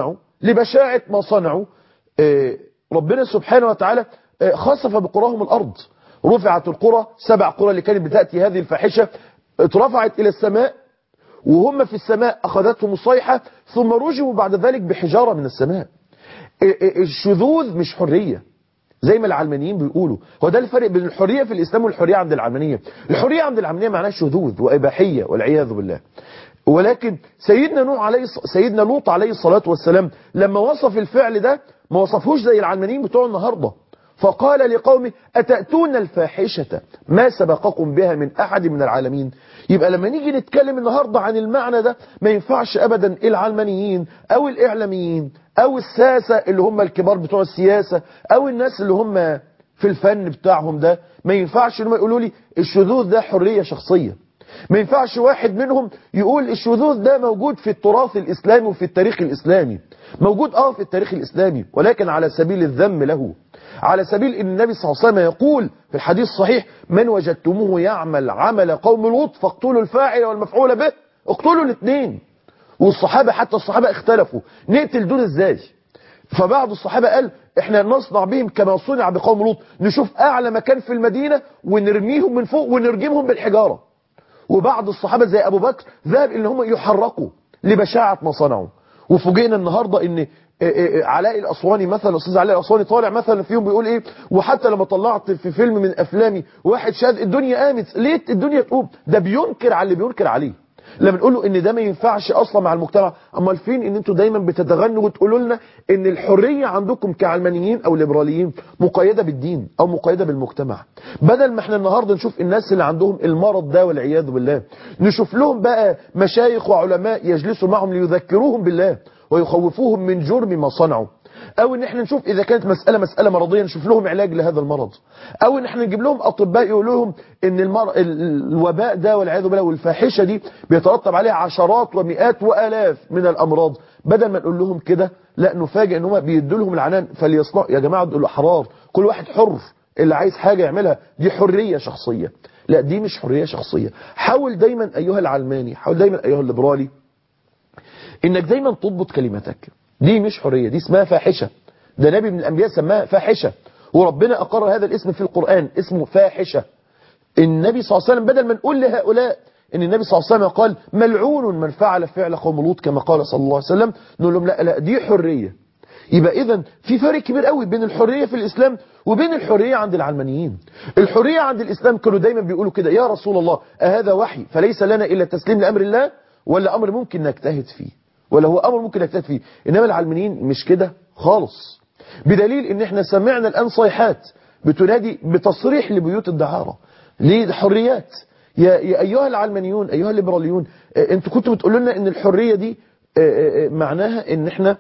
ما صنعوا ربنا سبحانه وتعالى خسف بقراهم الأرض. رفعت القرى 7 قرى اللي كانت بتأتي هذه الفاحشة اترفعت إلى السماء، وهم في السماء أخذتهم الصيحة، ثم رجموا بعد ذلك بحجارة من السماء. الشذوذ مش حرية زي ما العلمانيين بيقولوا. هو ده الفرق بين الحرية في الإسلام والحرية عند العلمانية. الحرية عند العلمانية معناها شذوذ وإباحية والعياذ بالله. ولكن سيدنا لوط عليه الصلاة والسلام لما وصف الفعل ده ما وصفهوش زي العلمانيين بتوع النهاردة، فقال لقومه أتأتون الفاحشة ما سبقكم بها من أحد من العالمين. يبقى لما نيجي نتكلم النهاردة عن المعنى ده ما ينفعش أبدا العلمانيين أو الإعلاميين أو الساسة اللي هم الكبار بتوع السياسة أو الناس اللي هم في الفن بتاعهم ده، ما ينفعش انهم يقولوا لي الشذوذ ده حرية شخصية. ما ينفعش واحد منهم يقول الشذوذ ده موجود في التراث الإسلامي وفي التاريخ الإسلامي. موجود في التاريخ الإسلامي، ولكن على سبيل الذم له، على سبيل ان النبي صلى الله عليه وسلم يقول في الحديث الصحيح من وجدتموه يعمل عمل قوم لوط فاقتلوا الفاعل والمفعول به، اقتلوا الاثنين. والصحابة حتى الصحابة اختلفوا نقتل دول ازاي. فبعض الصحابة قال احنا نصنع بهم كما صنع بقوم لوط، نشوف اعلى مكان في المدينة ونرميهم من فوق ونرجمهم بالحجارة. وبعض الصحابة زي ابو بكر ذهب ان هم يحرقوا لبشاعة ما صنعوا. وفوجئنا النهاردة ان علاء الأسواني مثلا، الأستاذ علاء الأسواني طالع مثلا فيهم بيقول ايه، وحتى لما طلعت في فيلم من أفلامي واحد شاذ الدنيا قامت. ليه الدنيا تقوم؟ ده بينكر على اللي بينكر عليه. لما نقول له ان ده ما ينفعش اصلا مع المجتمع، امال فين ان انتوا دايما بتتغنوا وتقولوا لنا ان الحرية عندكم كعلمانيين او ليبراليين مقيدة بالدين او مقيدة بالمجتمع؟ بدل ما احنا النهاردة نشوف الناس اللي عندهم المرض ده والعياذ بالله نشوف لهم بقى مشايخ وعلماء يجلسوا معهم ليذكروهم بالله ويخوفوهم من جرم ما صنعوا، او ان احنا نشوف اذا كانت مسألة مرضية نشوف لهم علاج لهذا المرض، او ان احنا نجيب لهم اطباء يقول لهم ان الوباء ده والعياذ بالله والفاحشة دي بيترتب عليها عشرات ومئات والاف من الامراض. بدل ما نقول لهم كده لا نفاجئ ان هم بيدوا لهم العنان فليصنعوا. يا جماعة دول احرار، كل واحد حر، اللي عايز حاجة يعملها، دي حرية شخصية. لا دي مش حرية شخصية. حاول دايما ايها العلماني، حاول دايما ايها الليبرالي انك دايما تضبط كلمتك. دي مش حرية، دي اسمها فاحشة. ده نبي من الانبياء سماها فاحشة، وربنا اقر هذا الاسم في القرآن، اسمه فاحشة. النبي صلى الله عليه وسلم بدل ما نقول لهؤلاء ان النبي صلى الله عليه وسلم قال ملعون من فعل فعل قوم لوط كما قال صلى الله عليه وسلم، نقول لهم لا دي حرية. يبقى اذا في فرق كبير قوي بين الحرية في الاسلام وبين الحرية عند العلمانيين. الحرية عند الاسلام كانوا دايما بيقولوا كده يا رسول الله أهذا وحي فليس لنا الا التسليم لامر الله، ولا امر ممكن نجتهد فيه، ولا هو امر ممكن نجتهد فيه. انما العلمانيين مش كده خالص، بدليل ان احنا سمعنا الان صيحات بتنادي بتصريح لبيوت الدعارة. ليه؟ حريات. يا ايها العلمانيون ايها الليبراليون، انتوا كنتوا بتقولوا لنا ان الحرية دي معناها ان احنا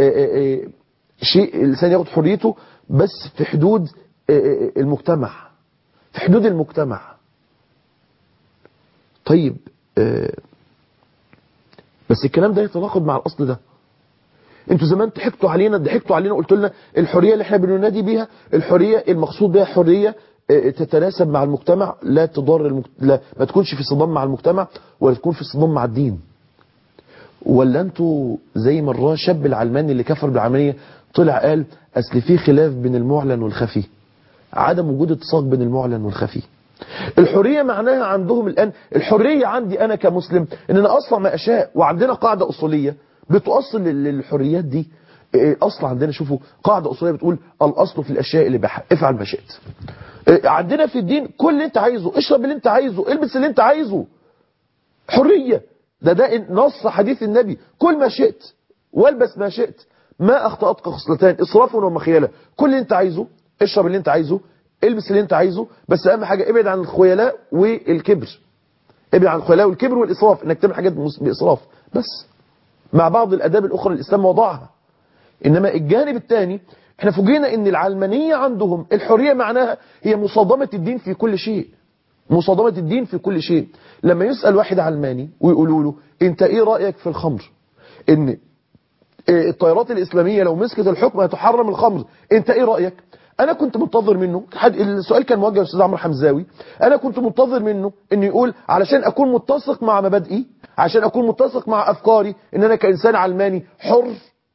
شيء الانسان ياخد حريته بس في حدود المجتمع، في حدود المجتمع. طيب بس الكلام ده يتناقض مع الأصل ده. انتوا زمان ضحكتوا علينا قلت لنا الحرية اللي احنا بننادي بيها الحرية المقصود بها حرية تتناسب مع المجتمع، لا تضر لا ما تكونش في صدام مع المجتمع ولا تكون في صدام مع الدين. ولا انتوا زي ما الشاب العلماني اللي كفر بالعلمانية طلع قال اصل في خلاف بين المعلن والخفي، عدم وجود اتساق بين المعلن والخفي. الحرية معناها عندهم الآن الحرية عندي أنا كمسلم إن أنا أصنع ما أشاء، وعندنا قاعدة أصولية بتؤصل للحريات دي. أصل عندنا شوفوا قاعدة أصولية بتقول الأصل في الأشياء اللي افعل ما شئت. عندنا في الدين كل اللي أنت عايزه، اشرب اللي أنت عايزه، البس اللي أنت عايزه، حرية. ده نص حديث النبي كل ما شئت والبس ما شئت ما أخطأتك خصلتان إسراف ومخيلة. كل اللي أنت عايزه، اشرب اللي أنت عايزه، البس اللي أنت عايزه، بس أهم حاجة ابعد عن الخيلاء والكبر. ابعد عن الخيلاء والكبر والإسراف، إنك تعمل حاجات بإسراف بس، مع بعض الأداب الأخرى الإسلام وضعها. إنما الجانب الثاني احنا فوجئنا إن العلمانية عندهم الحرية معناها هي مصادمة الدين في كل شيء، مصادمة الدين في كل شيء. لما يسأل واحد علماني ويقولوا له انت ايه رأيك في الخمر، ان التيارات الإسلامية لو مسكت الحكم هتحرم الخمر، انت ايه رأيك؟ انا كنت منتظر منه السؤال كان موجه للاستاذ عمرو حمزاوي، انا كنت منتظر منه انه يقول علشان اكون متسق مع مبادئي، عشان اكون متسق مع افكاري، ان انا كإنسان علماني حر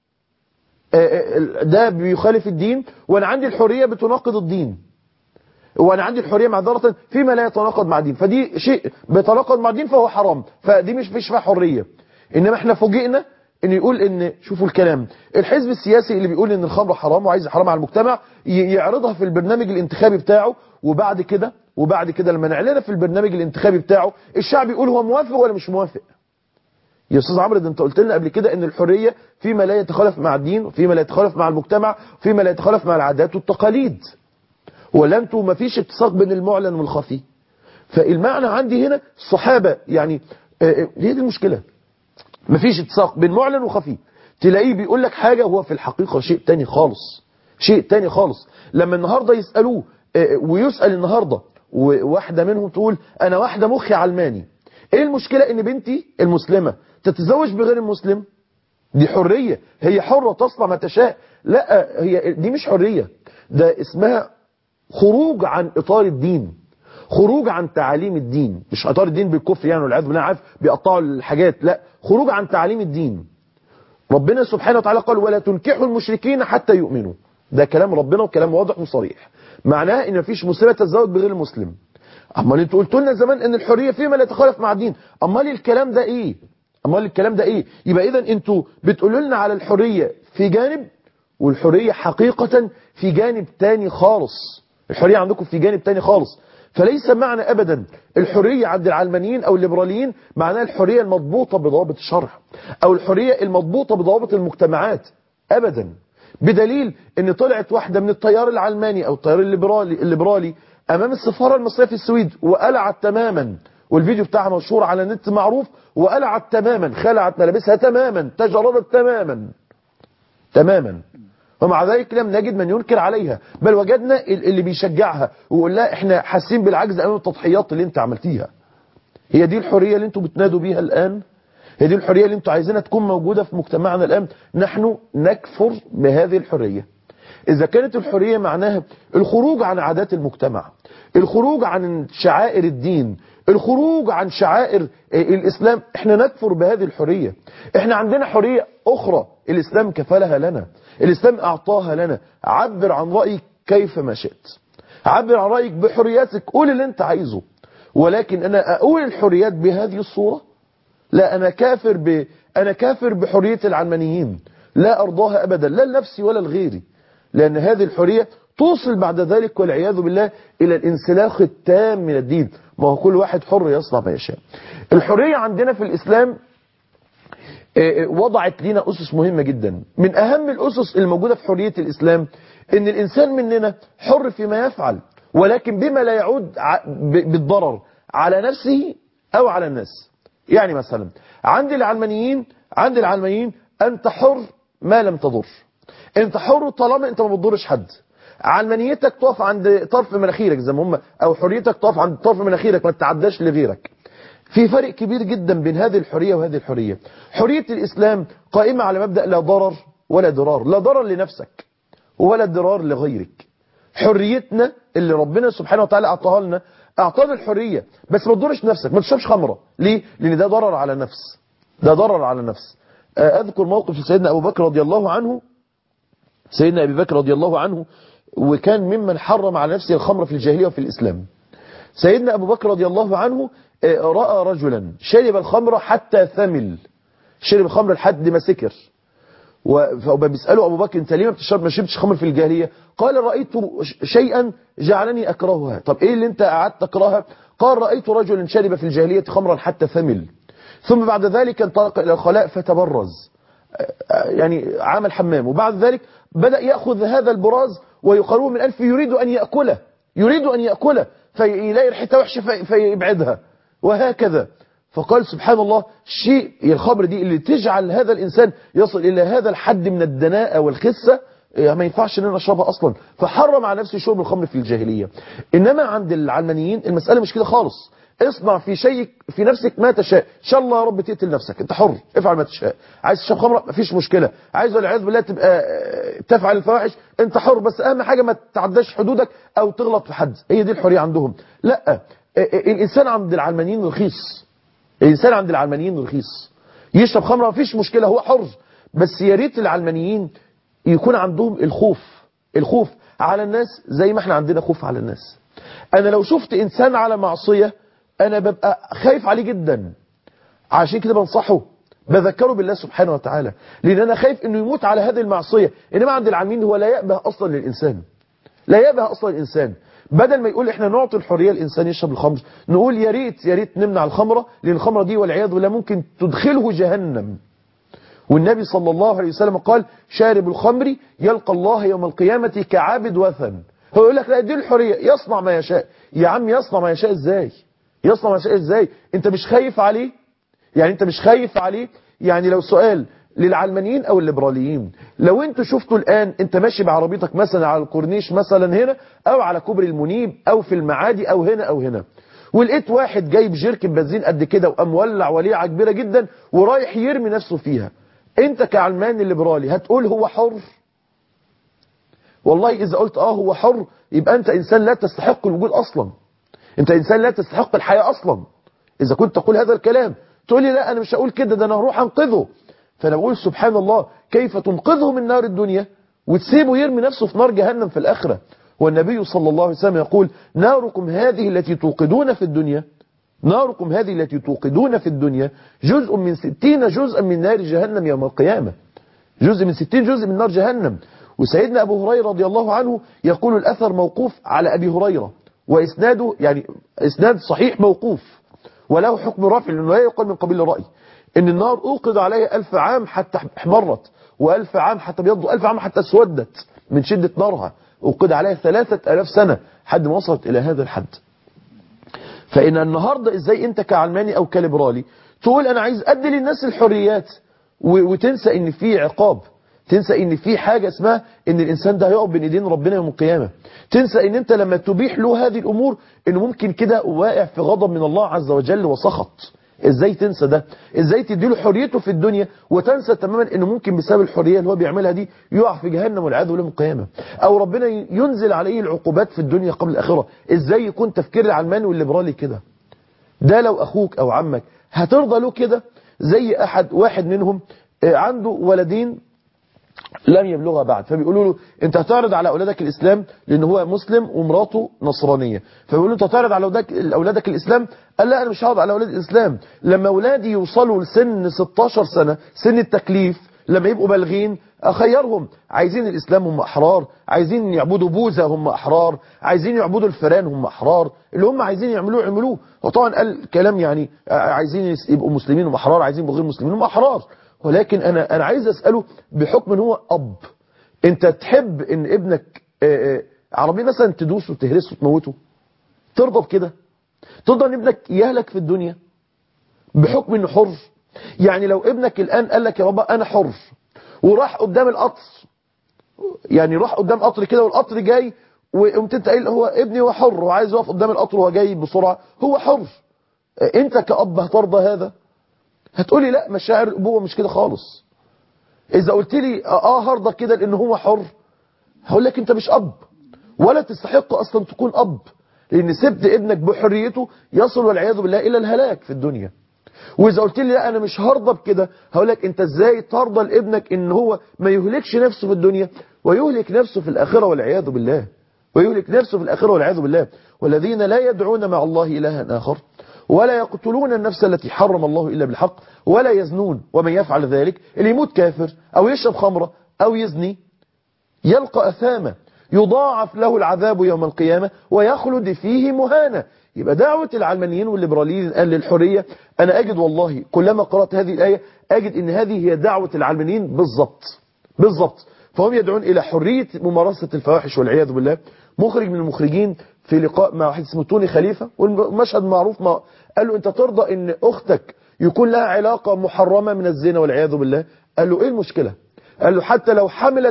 ده بيخالف الدين، وانا عندي الحرية بتناقض الدين، وانا عندي الحرية معذرة فيما لا يتناقض مع الدين، فدي شيء بيتناقض مع الدين فهو حرام، فدي مش فيها حرية. انما احنا فوجئنا ان يقول ان شوفوا الكلام، الحزب السياسي اللي بيقول ان الخمر حرام وعايز حرام على المجتمع يعرضها في البرنامج الانتخابي بتاعه، وبعد كده لما نعلنها في البرنامج الانتخابي بتاعه الشعب يقول هو موافق ولا مش موافق. يا استاذ عمرو ده انت قلت لنا قبل كده ان الحرية فيما لا يتخالف مع الدين، وفيما لا يتخالف مع المجتمع، وفيما لا يتخالف مع العادات والتقاليد، ولا انتوا ما فيش اتساق بين المعلن والخفي. فالمعنى عندي هنا الصحابة يعني هي دي المشكلة، ما فيش اتساق بين معلن وخفي، تلاقيه بيقول لك حاجة هو في الحقيقة شيء تاني خالص، شيء تاني خالص. لما النهاردة يسألوه ويسأل النهاردة وواحدة منهم تقول انا واحدة مخي علماني، ايه المشكلة ان بنتي المسلمة تتزوج بغير المسلم؟ دي حرية، هي حرة تصنع ما تشاء. لا هي دي مش حرية، ده اسمها خروج عن إطار الدين، خروج عن تعاليم الدين، مش إطار الدين بالكفر يعني والعياذ بالله، عارف بيقطعوا الحاجات، لا خروج عن تعاليم الدين. ربنا سبحانه وتعالى قال ولا تنكحوا المشركين حتى يؤمنوا، ده كلام ربنا وكلام واضح وصريح، معناه ان مفيش مسلمة تتزوج بغير المسلم. امال انتوا قلتوا لنا زمان ان الحرية فيما لا يتخالف مع الدين، امال الكلام ده ايه؟ امال الكلام ده ايه؟ يبقى اذا انتوا بتقولوا لنا على الحرية في جانب، والحرية حقيقة في جانب تاني خالص، الحرية عندكم في جانب تاني خالص. فليس معنى أبدا الحرية عند العلمانيين أو الليبراليين معناها الحرية المضبوطة بضوابط الشرع أو الحرية المضبوطة بضوابط المجتمعات أبدا، بدليل أن طلعت واحدة من التيار العلماني أو التيار الليبرالي أمام السفارة المصرية في السويد وقلعت تماما، والفيديو بتاعها مشهور على النت معروف، وقلعت تماما، خلعت ملابسها تماما، تجردت تماما، ومع ذلك لم نجد من ينكر عليها، بل وجدنا اللي بيشجعها ويقول لها احنا حاسين بالعجز امام التضحيات اللي انت عملتيها. هي دي الحرية اللي انتوا بتنادوا بيها الآن؟ هي دي الحرية اللي انتوا عايزينها تكون موجودة في مجتمعنا الآن؟ نحن نكفر بهذه الحرية. إذا كانت الحرية معناها الخروج عن عادات المجتمع، الخروج عن شعائر الدين، الخروج عن شعائر الإسلام، احنا نكفر بهذه الحرية. احنا عندنا حرية أخرى الإسلام كفلها لنا، الإسلام أعطاها لنا، عبر عن رأيك كيف ما شئت، عبر عن رأيك بحرياتك، قول اللي انت عايزه، ولكن أنا أقول الحريات بهذه الصورة لا، أنا كافر بحرية العلمانيين، لا أرضاها أبدا، لا لنفسي ولا لغيري، لأن هذه الحرية توصل بعد ذلك والعياذ بالله إلى الانسلاخ التام من الدين. ما هو كل واحد حر يصنع ما يشاء. الحرية عندنا في الإسلام وضعت لنا أسس مهمة جدا. من أهم الأسس الموجودة في حرية الإسلام إن الإنسان مننا حر فيما يفعل، ولكن بما لا يعود بالضرر على نفسه أو على الناس. يعني مثلا عند العلمانيين أنت حر ما لم تضر، أنت حر طالما أنت ما بتضرش حد. علمانيتك تقف عند طرف مناخيرك زي ما هم، أو حريتك تقف عند طرف مناخيرك ما تتعداش لغيرك. في فرق كبير جدا بين هذه الحرية وهذه الحرية. حرية الإسلام قائمة على مبدأ لا ضرر ولا ضرار، لا ضرر لنفسك ولا ضرار لغيرك. حريتنا اللي ربنا سبحانه وتعالى أعطاها لنا، أعطانا الحرية، بس ما تضرش نفسك، ما تشربش خمرة. ليه؟ لأن ده ضرر على نفس، ده ضرر على نفس. أذكر موقف سيدنا أبو بكر رضي الله عنه. سيدنا أبي بكر رضي الله عنه وكان ممن حرم على نفسه الخمر في الجاهلية وفي الإسلام. سيدنا أبو بكر رضي الله عنه رأى رجلا شرب الخمر حتى ثمل، شرب الخمر لحد ما سكر. وبيسأله أبو بكر أنت ليه ما شربتش خمر في الجاهلية؟ قال رأيت شيئا جعلني أكرهها. طب إيه اللي أنت قعدت تكرهها؟ قال رأيت رجلا شرب في الجاهلية خمرا حتى ثمل، ثم بعد ذلك انطلق إلى الخلاء فتبرز، يعني عمل حمام، وبعد ذلك بدأ يأخذ هذا البراز ويقربه من أنفه يريد أن يأكله، يريد أن يأكله، فيلاقي ريحتها وحشة فيبعدها، وهكذا. فقال سبحان الله، شيء الخمر دي اللي تجعل هذا الإنسان يصل إلى هذا الحد من الدناءة والخسة، ما ينفعش ان انا اشربها اصلا، فحرم على نفسه شرب الخمر في الجاهلية. انما عند العلمانيين المسألة مش كده خالص. اصنع في شيء في نفسك ما تشاء، ان شاء الله يا رب تقتل نفسك، انت حر، افعل ما تشاء. عايز تشرب خمره مفيش مشكله، عايز والعياذ بالله تبقى تفعل الفواحش، انت حر، بس اهم حاجه ما تعداش حدودك او تغلط في حد. هي دي الحريه عندهم. لا، الانسان عند العلمانيين رخيص، الانسان عند العلمانيين رخيص، يشرب خمره مفيش مشكله، هو حر. بس يا ريت العلمانيين يكون عندهم الخوف على الناس زي ما احنا عندنا خوف على الناس. انا لو شفت انسان على معصيه انا ببقى خايف عليه جدا، عشان كده بنصحه، بذكره بالله سبحانه وتعالى، لان انا خايف انه يموت على هذه المعصيه. انما عند العالمين هو لا يأبه اصلا للانسان، لا يأبه اصلا الانسان. بدل ما يقول احنا نعطي الحريه الانسان يشرب الخمر، نقول يا ريت نمنع الخمره، لان الخمره دي والعياذ بالله ممكن تدخله جهنم. والنبي صلى الله عليه وسلم قال شارب الخمر يلقى الله يوم القيامه كعابد وثن. هو يقول لك لا دي الحريه، يصنع ما يشاء. يا عم يصنع ما يشاء ازاي؟ يصنع ما يشاء ازاي؟ انت مش خايف عليه؟ يعني انت مش خايف عليه؟ يعني لو سؤال للعلمانيين او الليبراليين، لو انتوا شفتوا الان انت ماشي بعربيتك مثلا على الكورنيش مثلا هنا، او على كوبري المنيب، او في المعادي، او هنا او هنا، ولقيت واحد جايب جيركن بنزين قد كده وقام ولع وليعه كبيره جدا ورايح يرمي نفسه فيها، انت كعلماني ليبرالي هتقول هو حر؟ والله اذا قلت هو حر، يبقى انت انسان لا تستحق الوجود اصلا، انت انسان لا تستحق الحياه اصلا. اذا كنت تقول هذا الكلام تقول لي لا انا مش هقول كده، ده انا هروح انقذه. فانا بقول سبحان الله، كيف تنقذه من نار الدنيا وتسيبه يرمي نفسه في نار جهنم في الاخره؟ والنبي صلى الله عليه وسلم يقول ناركم هذه التي توقدون في الدنيا، ناركم هذه التي توقدون في الدنيا جزء من 60 جزءا من نار جهنم يوم القيامة، جزء من 60 جزء من نار جهنم. وسيدنا أبو هريرة رضي الله عنه يقول الأثر موقوف على أبي هريرة، وإسناده يعني إسناد صحيح موقوف، وله حكم رافع لأنه لا يقال من قبيل الرأي، إن النار أوقد عليها 1000 عام حتى احمرت، و1000 عام حتى بيض، و1000 عام حتى اسودت من شدة نارها، أوقد عليها 3000 سنة حد ما وصلت إلى هذا الحد. فإن النهاردة إزاي أنت كعلماني أو كليبرالي تقول أنا عايز أدي للناس الحريات وتنسى إن في عقاب، تنسى إن في حاجة اسمها إن الإنسان ده هيقف بين إيدين ربنا يوم القيامة، تنسى إن أنت لما تبيح له هذه الأمور إنه ممكن كده واقع في غضب من الله عز وجل وسخط. إزاي تنسى ده؟ إزاي تديله حريته في الدنيا وتنسى تماما إنه ممكن بسبب الحرية اللي هو بيعملها دي يقع في جهنم والعياذ بالله يوم القيامة، أو ربنا ينزل عليه العقوبات في الدنيا قبل الآخرة؟ إزاي يكون تفكير العلماني والليبرالي كده؟ ده لو أخوك أو عمك هترضى له كده؟ زي واحد منهم عنده ولدين لم يبلغها بعد، فبيقولوا له انت هتعرض على اولادك الاسلام لان هو مسلم ومراته نصرانيه، فبيقولوا انت هتعرض على اولادك الاسلام؟ قال لا انا مش هعرض على اولاد الاسلام، لما اولادي يوصلوا لسن 16 سنه سن التكليف، لما يبقوا بالغين اخيرهم، عايزين الاسلام هم احرار، عايزين يعبدوا بوذا هم احرار، عايزين يعبدوا الفئران هم احرار، اللي هم عايزين يعملوه. وطبعا قال كلام يعني عايزين يبقوا مسلمين هم احرار، عايزين يبقوا غير مسلمين هم احرار. ولكن انا عايز اساله بحكم ان هو اب، انت تحب ان ابنك عربي مثلا تدوسه وتهرسه وتموته؟ ترضى بكده؟ ترضى ان ابنك يهلك في الدنيا بحكم انه حر؟ يعني لو ابنك الان قال لك يا بابا انا حر، وراح قدام القطر، يعني راح قدام قطر كده والقطر جاي، وقمت انت قايل هو ابني هو حر وعايز يقف قدام القطر وهو جاي بسرعه، هو حر، انت كأب هترضى هذا؟ هتقولي لا، مشاعر الأبوة مش كده خالص. إذا قلت لي هرضى كده لأن هو حر، هقول لك انت مش أب، ولا تستحق أصلا تكون أب، لأن سبت ابنك بحريته يصل والعياذ بالله إلى الهلاك في الدنيا. وإذا قلت لي لا أنا مش هرضى بكده، هقول لك أنت إزاي ترضى لابنك إن هو ما يهلكش نفسه في الدنيا ويهلك نفسه في الآخرة والعياذ بالله، ويهلك نفسه في الآخرة والعياذ بالله. والذين لا يدعون مع الله إلها آخر ولا يقتلون النفس التي حرم الله إلا بالحق ولا يزنون ومن يفعل ذلك، اللي يموت كافر أو يشرب خمرة أو يزني يلقى أثاما يضاعف له العذاب يوم القيامة ويخلد فيه مهانا. يبقى دعوة العلمانيين والليبراليين قال للحرية، أنا أجد والله كلما قرأت هذه الآية أجد إن هذه هي دعوة العلمانيين بالضبط. فهم يدعون إلى حرية ممارسة الفواحش والعياذ بالله. مخرج من المخرجين في لقاء مع واحد اسمه توني خليفة، والمشهد معروف، قال له أنت ترضى إن أختك يكون لها علاقة محرمة من الزنا والعياذ بالله؟ قال له إيه المشكلة؟ قال له حتى لو حملت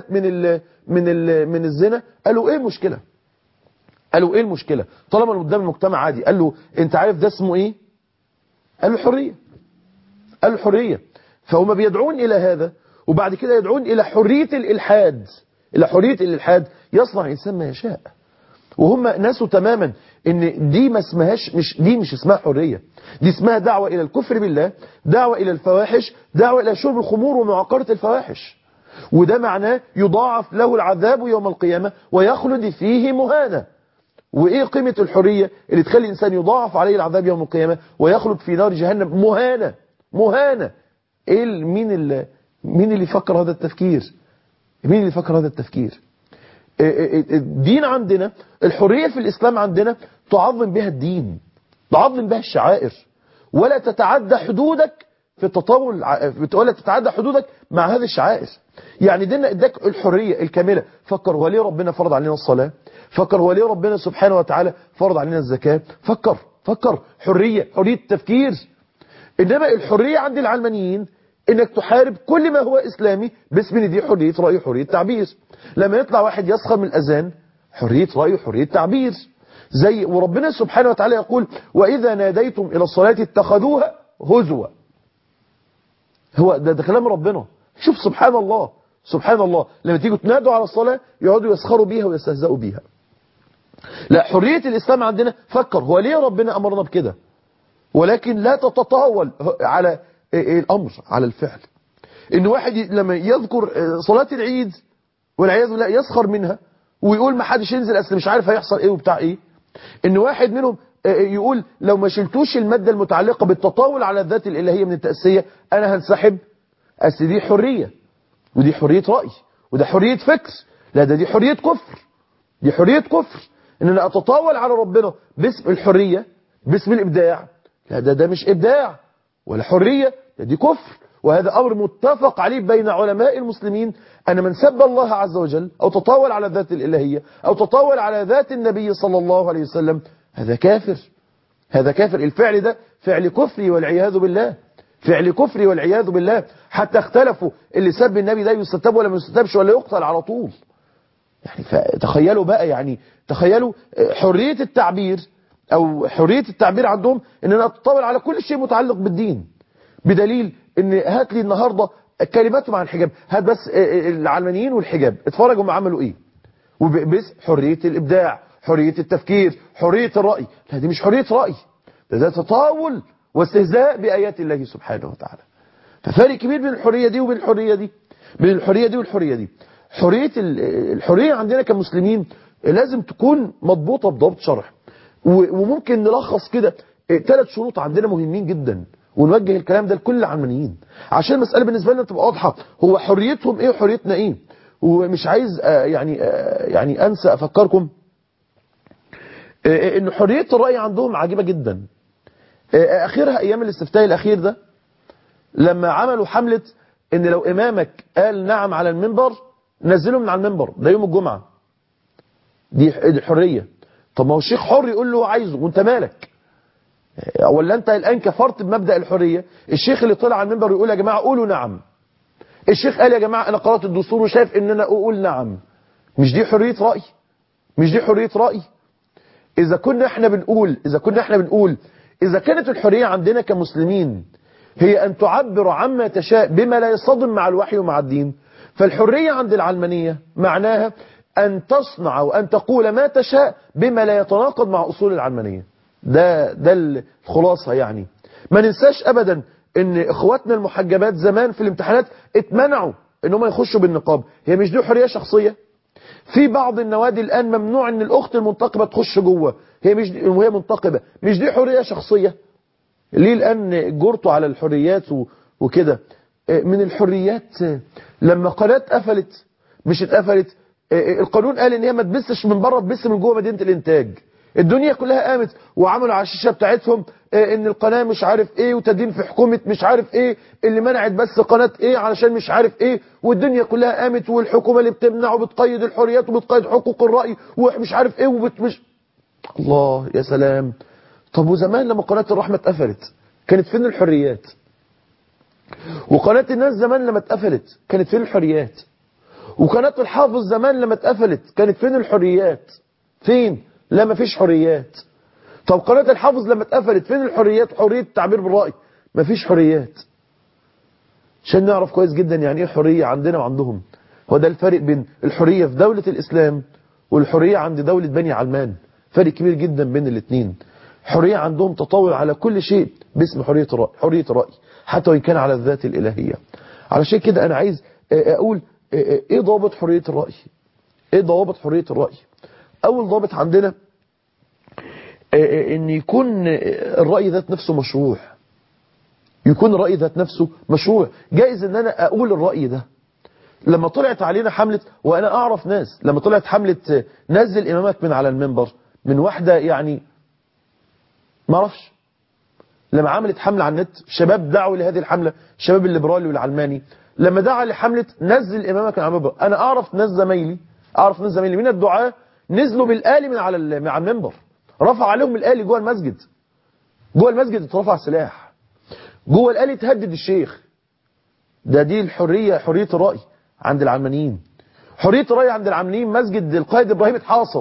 من الزنا، قال له ايه المشكلة؟ قال له ايه المشكلة طالما قدام المجتمع عادي؟ قال له انت عارف ده اسمه ايه؟ قال له حرية. قال له حرية. فهم بيدعون الى هذا، وبعد كده يدعون الى حرية الالحاد، الى حرية الالحاد، يصنع الانسان ما يشاء. وهم ناسوا تماما ان دي ما اسمهاش، مش اسمها حرية، دي اسمها دعوة الى الكفر بالله، دعوة الى الفواحش، دعوة الى شرب الخمور ومعاقرة الفواحش. وده معناه يضاعف له العذاب يوم القيامة ويخلد فيه مهانا. وإيه قيمة الحرية اللي تخلي الإنسان يضاعف عليه العذاب يوم القيامة ويخلد في نار جهنم مهانا؟ إيه مين اللي فكر هذا التفكير؟ مين اللي فكر هذا التفكير؟ الدين عندنا، الحرية في الإسلام عندنا تعظم بها الدين، تعظم بها الشعائر، ولا تتعدى حدودك في التطاول، ولا تتعدى حدودك مع هذه الشعائر. يعني ديننا اداك الحرية الكاملة. فكر هو ليه ربنا فرض علينا الصلاة؟ فكر هو ليه ربنا سبحانه وتعالى فرض علينا الزكاة؟ فكر حرية التفكير. إنما الحرية عند العلمانيين إنك تحارب كل ما هو إسلامي باسم إن دي حرية رأي، حرية تعبير. لما يطلع واحد يسخر من الأذان، حرية رأي وحرية تعبير. وربنا سبحانه وتعالى يقول وإذا ناديتم إلى الصلاة اتخذوها هزوا. هو ده كلام ربنا. شوف سبحان الله لما تيجوا تنادوا على الصلاة يقعدوا يسخروا بيها ويستهزئوا بيها. لا، حرية الإسلام عندنا فكر هو ليه ربنا أمرنا بكده، ولكن لا تتطاول على الأمر، على الفعل. إن واحد لما يذكر صلاة العيد والعياذ بالله يسخر منها ويقول ما حدش ينزل أصل مش عارف هيحصل إيه وبتاع إيه. إن واحد منهم يقول لو ما شلتوش المادة المتعلقة بالتطاول على الذات الإلهية من التأسية أنا هنسحب. أصل دي حرية، ودي حرية رأي، وده حرية فكر. لا، دي حرية كفر، دي حرية كفر. إن أنا أتطاول على ربنا باسم الحرية، باسم الإبداع. لا، ده مش إبداع ولا حرية، دي كفر. وهذا أمر متفق عليه بين علماء المسلمين، أن من سب الله عز وجل أو تطاول على الذات الإلهية أو تطاول على ذات النبي صلى الله عليه وسلم هذا كافر. هذا كافر. الفعل ده فعل كفري والعياذ بالله، فعل كفري والعياذ بالله. حتى اختلفوا اللي سب النبي ده يستتاب ولا ما يستتابش ولا يقتل على طول. يعني فتخيلوا بقى، يعني تخيلوا حرية التعبير، أو حرية التعبير عندهم إن أنا أتطاول على كل شيء متعلق بالدين، بدليل إن هات لي النهاردة كلماتهم عن الحجاب، هات بس العلمانيين والحجاب اتفرجوا هم عملوا إيه. وبس حرية الإبداع، حرية التفكير، حرية الرأي. لا، دي مش حرية رأي، ده تطاول واستهزاء بآيات الله سبحانه وتعالى. ففرق كبير بين الحرية دي وبين الحرية دي، بين الحرية دي والحرية دي. الحرية عندنا كمسلمين لازم تكون مضبوطة بضبط شرعي. وممكن نلخص كده 3 شروط عندنا مهمين جدا، ونوجه الكلام ده لكل العلمانيين عشان المسألة بالنسبة لنا تبقى واضحة. هو حريتهم ايه وحريتنا ايه؟ ومش عايز يعني انسى افكركم ان حرية الرأي عندهم عجيبة جدا. اخرها ايام الاستفتاء الاخير ده، لما عملوا حملة ان لو امامك قال نعم على المنبر نزله من على المنبر، ده يوم الجمعة. دي الحرية. طب ما هو الشيخ حر يقول له عايزه وانت مالك؟ ولا انت الان كفرت بمبدأ الحرية؟ الشيخ اللي طلع على المنبر يقول يا جماعة قولوا نعم، الشيخ قال يا جماعة انا قرأت الدستور وشايف ان انا اقول نعم. مش دي حرية رأي؟ مش دي حرية رأي؟ اذا كنا احنا بنقول إذا كانت الحرية عندنا كمسلمين هي أن تعبر عما تشاء بما لا يصطدم مع الوحي ومع الدين، فالحرية عند العلمانية معناها أن تصنع وأن تقول ما تشاء بما لا يتناقض مع أصول العلمانية. ده الخلاصة يعني. ما ننساش أبدا أن إخواتنا المحجبات زمان في الامتحانات اتمنعوا أنهم يخشوا بالنقاب. هي مش دي حرية شخصية؟ في بعض النوادي الآن ممنوع أن الأخت المنتقبة تخش جوه، وهي منتقبة. مش دي حرية شخصية؟ ليه الآن جرتوا على الحريات وكده؟ من الحريات لما قناة قفلت، مش اتقفلت، القانون قال ان هي ما تبثش من بره، تبث من جوه مدينة الانتاج. الدنيا كلها قامت وعملوا على الشاشة بتاعتهم ان القناة مش عارف ايه وتدين في حكومة مش عارف ايه اللي منعت بس قناة ايه علشان مش عارف ايه، والدنيا كلها قامت، والحكومة اللي بتمنع وبتقيد الحريات وبتقيد حقوق الرأي ومش عارف ايه مش الله يا سلام. طب وزمان لما قناة الرحمة اتقفلت كانت فين الحريات؟ وقناة الناس زمان لما اتقفلت كانت فين الحريات؟ وقناة الحافظ زمان لما اتقفلت كانت فين الحريات؟ فين؟ لا ما فيش حريات. طب قناة الحافظ لما اتقفلت فين الحريات؟ حرية التعبير بالرأي؟ ما فيش حريات. عشان نعرف كويس جدا يعني ايه حرية عندنا وعندهم. هو ده الفرق بين الحرية في دولة الإسلام والحرية عند دولة بني علمان. فرق كبير جدا بين الاثنين. حرية عندهم تطاول على كل شيء باسم حرية الرأي، حرية الرأي حتى وإن كان على الذات الإلهية. علشان كده أنا عايز أقول إيه ضابط حرية الرأي؟ إيه ضوابط حرية الرأي؟ أول ضابط عندنا إن يكون الرأي ذات نفسه مشروع. يكون الرأي ذات نفسه مشروع. جائز إن أنا أقول الرأي ده. لما طلعت علينا حملة، وأنا أعرف ناس لما طلعت حملة نزل إمامك من على المنبر، من واحدة يعني ما أعرفش، لما عملت حملة على النت شباب دعوا لهذه الحملة، الشباب الليبرالي والعلماني لما دعا لحملة نزل إمامك من على المنبر، أنا أعرف ناس زمايلي من الدعاة نزلوا بالآلي من على المنبر، رفع عليهم الآلي جوه المسجد. جوه المسجد اترفع سلاح، جوه الآلي تهدد الشيخ. دي الحرية، حرية الرأي عند العلمانيين. حرية الرأي عند العلمانيين مسجد القائد إبراهيم اتحاصر.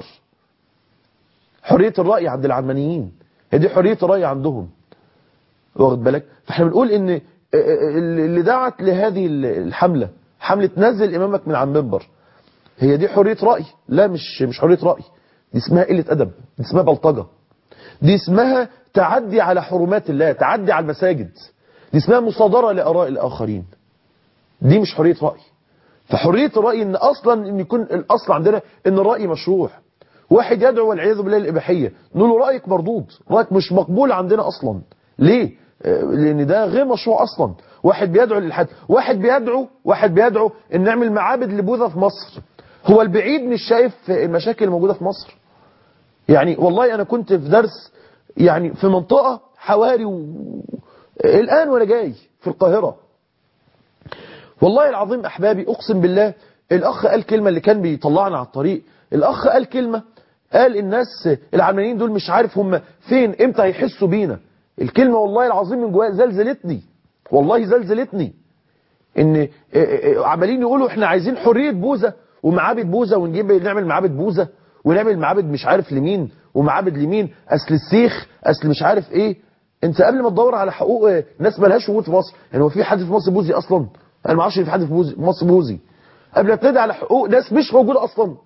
حرية الرأي عند العلمانيين هي دي حرية الرأي عندهم، واخد بالك؟ فاحنا بنقول ان اللي دعت لهذه الحملة، حملة نزل إمامك من على المنبر، هي دي حرية رأي؟ لا مش حرية رأي، دي اسمها قلة أدب، دي اسمها بلطجة، دي اسمها تعدي على حرمات الله، تعدي على المساجد، دي اسمها مصادرة لآراء الآخرين. دي مش حرية رأي. فحرية الرأي ان اصلا ان يكون الاصل عندنا ان الرأي مشروع. واحد يدعو والعياذ بالله الإباحية، نقول له رأيك مردود، رأيك مش مقبول عندنا اصلا. ليه؟ لان ده غير مشروع اصلا. واحد بيدعو للحد، واحد بيدعو ان نعمل معابد لبوذا في مصر. هو البعيد مش شايف المشاكل الموجودة في مصر؟ يعني والله انا كنت في درس يعني في منطقة حواري الان وانا جاي في القاهرة، والله العظيم احبابي اقسم بالله، الاخ قال كلمة اللي كان بيطلعنا على الطريق، الاخ قال كلمة، قال الناس العلمانيين دول مش عارف هم فين امتى هيحسوا بينا. الكلمة والله العظيم من جوايا زلزلتني، والله زلزلتني. ان عمالين يقولوا احنا عايزين حرية بوذا ومعابد بوذا، ونجيب نعمل معابد بوذا ونعمل معابد مش عارف لمين ومعابد لمين، اصل السيخ اصل مش عارف ايه. انت قبل ما تدور على حقوق ناس مالهاش وجود في مصر، يعني هو في حد في مصر بوذي اصلا؟ انا ما اعرفش في حد في مصر بوذي. قبل ما تنادي على حقوق ناس مش موجوده اصلا،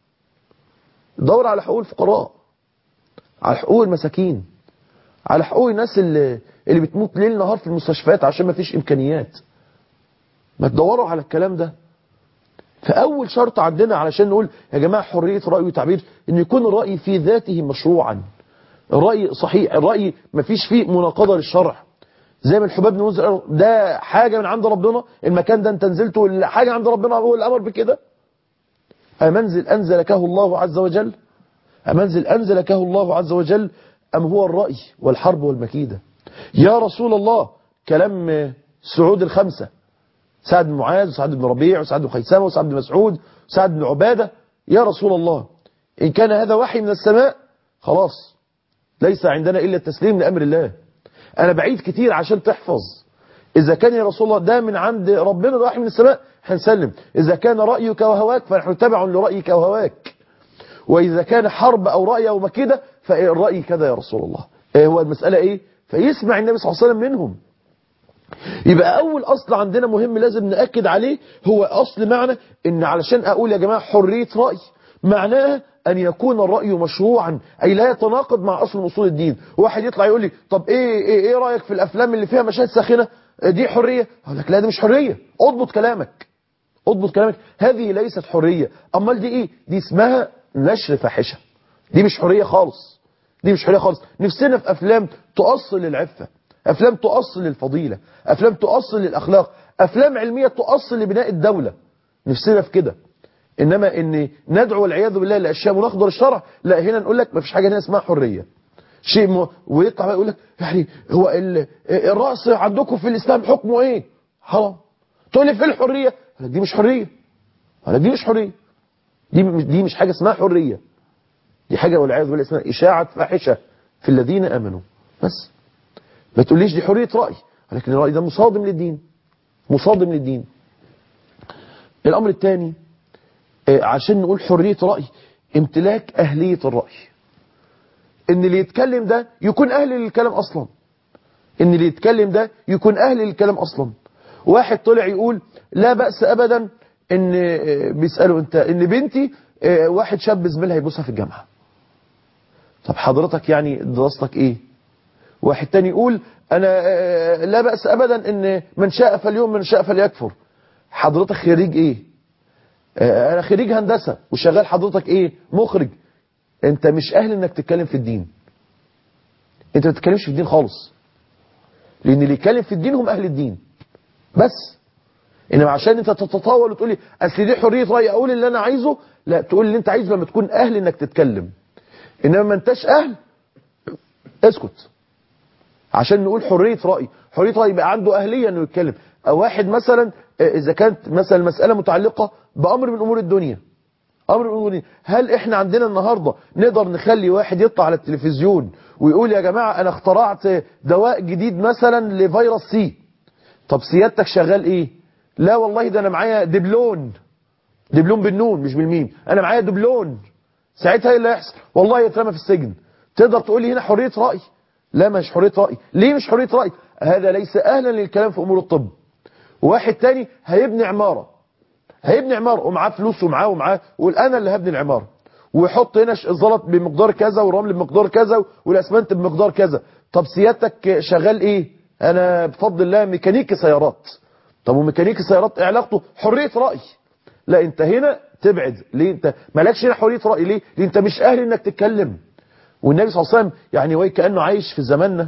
دور على حقوق الفقراء، على حقوق المساكين، على حقوق الناس اللي بتموت ليل نهار في المستشفيات عشان ما فيش امكانيات. ما تدوروا على الكلام ده. فاول شرط عندنا علشان نقول يا جماعه حريه راي وتعبير، ان يكون الراي في ذاته مشروعا، الراي صحيح، الراي ما فيش فيه مناقضه للشرع. زي ما الحباب بن منذر ده حاجه من عند ربنا، المكان ده انت نزلته حاجه عند ربنا، هو الامر بكده. أمنزل أنزلكه الله عز وجل، أمنزل أنزلكه الله عز وجل، أم هو الرأي والحرب والمكيدة؟ يا رسول الله، كلام سعود الخمسة، سعد بن معاذ وسعد بن ربيع وسعد بن خيثمة وسعد بن مسعود وسعد بن عبادة، يا رسول الله إن كان هذا وحي من السماء خلاص ليس عندنا إلا التسليم لأمر الله. أنا بعيد كتير عشان تحفظ. إذا كان يا رسول الله ده من عند ربنا وحي من السماء هنسلم، إذا كان رأيك وهواك فنحن تبع لرأيك وهواك، وإذا كان حرب أو رأي أو مكيدة فالرأي كذا يا رسول الله. هو المسألة ايه؟ فيسمع النبي صلى الله عليه وسلم منهم. يبقى اول اصل عندنا مهم لازم نأكد عليه، هو اصل معنى ان علشان اقول يا جماعة حرية رأي معناها ان يكون الرأي مشروعا، اي لا يتناقض مع اصل من اصول الدين. واحد يطلع يقول لي طب ايه رأيك في الافلام اللي فيها مشاهد ساخنة؟ دي حرية؟ اقول لك لا، دي مش حرية. اضبط كلامك، اضبط كلامك، هذه ليست حرية. امال دي ايه؟ دي اسمها نشر فاحشة. دي مش حرية خالص، دي مش حرية خالص. نفسنا في افلام تؤصل للعفة، افلام تؤصل للفضيلة، افلام تؤصل للاخلاق، افلام علمية تؤصل لبناء الدولة. نفسنا في كده. انما ان ندعو والعياذ بالله لاشياء مناقضه للشرع، لا، هنا نقول لك ما فيش حاجه هنا اسمها حريه. ويطلع بقى يقول لك يعني هو الرأس عندكم في الاسلام حكمه ايه؟ حرام. تقول لي في الحريه؟ دي مش حريه، دي مش حريه، دي مش حاجه اسمها حريه. دي حاجه والعياذ بالله اسمها اشاعه فاحشه في الذين امنوا. بس ما تقوليش دي حريه راي، ولكن الراي ده مصادم للدين، مصادم للدين. الامر الثاني، عشان نقول حريه راي، امتلاك اهليه الراي. ان اللي يتكلم ده يكون اهل للكلام اصلا، ان اللي يتكلم ده يكون اهل للكلام اصلا. واحد طلع يقول لا بأس ابدا ان بيسأله انت ان بنتي واحد شاب زميلها يبوسها في الجامعة. طب حضرتك يعني دراستك ايه؟ واحد تاني يقول انا لا بأس ابدا ان من شاء فليؤمن من شاء فليكفر. حضرتك خريج ايه؟ انا خريج هندسة وشغال. حضرتك ايه؟ مخرج. انت مش اهل انك تتكلم في الدين، انت ما تتكلمش في الدين خالص، لان اللي يتكلم في الدين هم اهل الدين بس. انما عشان انت تتطاول وتقول لي اصل دي حريه راي اقول اللي انا عايزه، لا، تقول اللي انت عايزه لما تكون اهل انك تتكلم. انما ما انتش اهل، اسكت. عشان نقول حريه راي، حريه راي يبقى عنده اهليه انه يتكلم. او واحد مثلا اذا كانت مثلا المساله متعلقه بامر من امور الدنيا، امر من امور الدنيا، هل احنا عندنا النهارده نقدر نخلي واحد يطلع على التلفزيون ويقول يا جماعه انا اخترعت دواء جديد مثلا لفيروس سي؟ طب سيادتك شغال ايه؟ لا والله ده انا معايا دبلون بالنون مش بالميم، انا معايا دبلون. ساعتها ايه اللي هيحصل؟ والله يترمى في السجن. تقدر تقول لي هنا حريه راي؟ لا، مش حريه راي. ليه مش حريه راي؟ هذا ليس اهلا للكلام في امور الطب. واحد تاني هيبني عماره، ومعاه فلوس ومعاه ويقول انا اللي هبني العماره، ويحط هنا الزلط بمقدار كذا والرمل بمقدار كذا والاسمنت بمقدار كذا. طب سيادتك شغال ايه؟ انا بفضل الله ميكانيكي سيارات. طب وميكانيكي سيارات ايه علاقته؟ حريه راي. لا، انت هنا تبعد. ليه انت مالكش هنا حريه راي؟ ليه انت مش اهل انك تتكلم. والنبي صلى الله عليه وسلم يعني وكانه عايش في زماننا،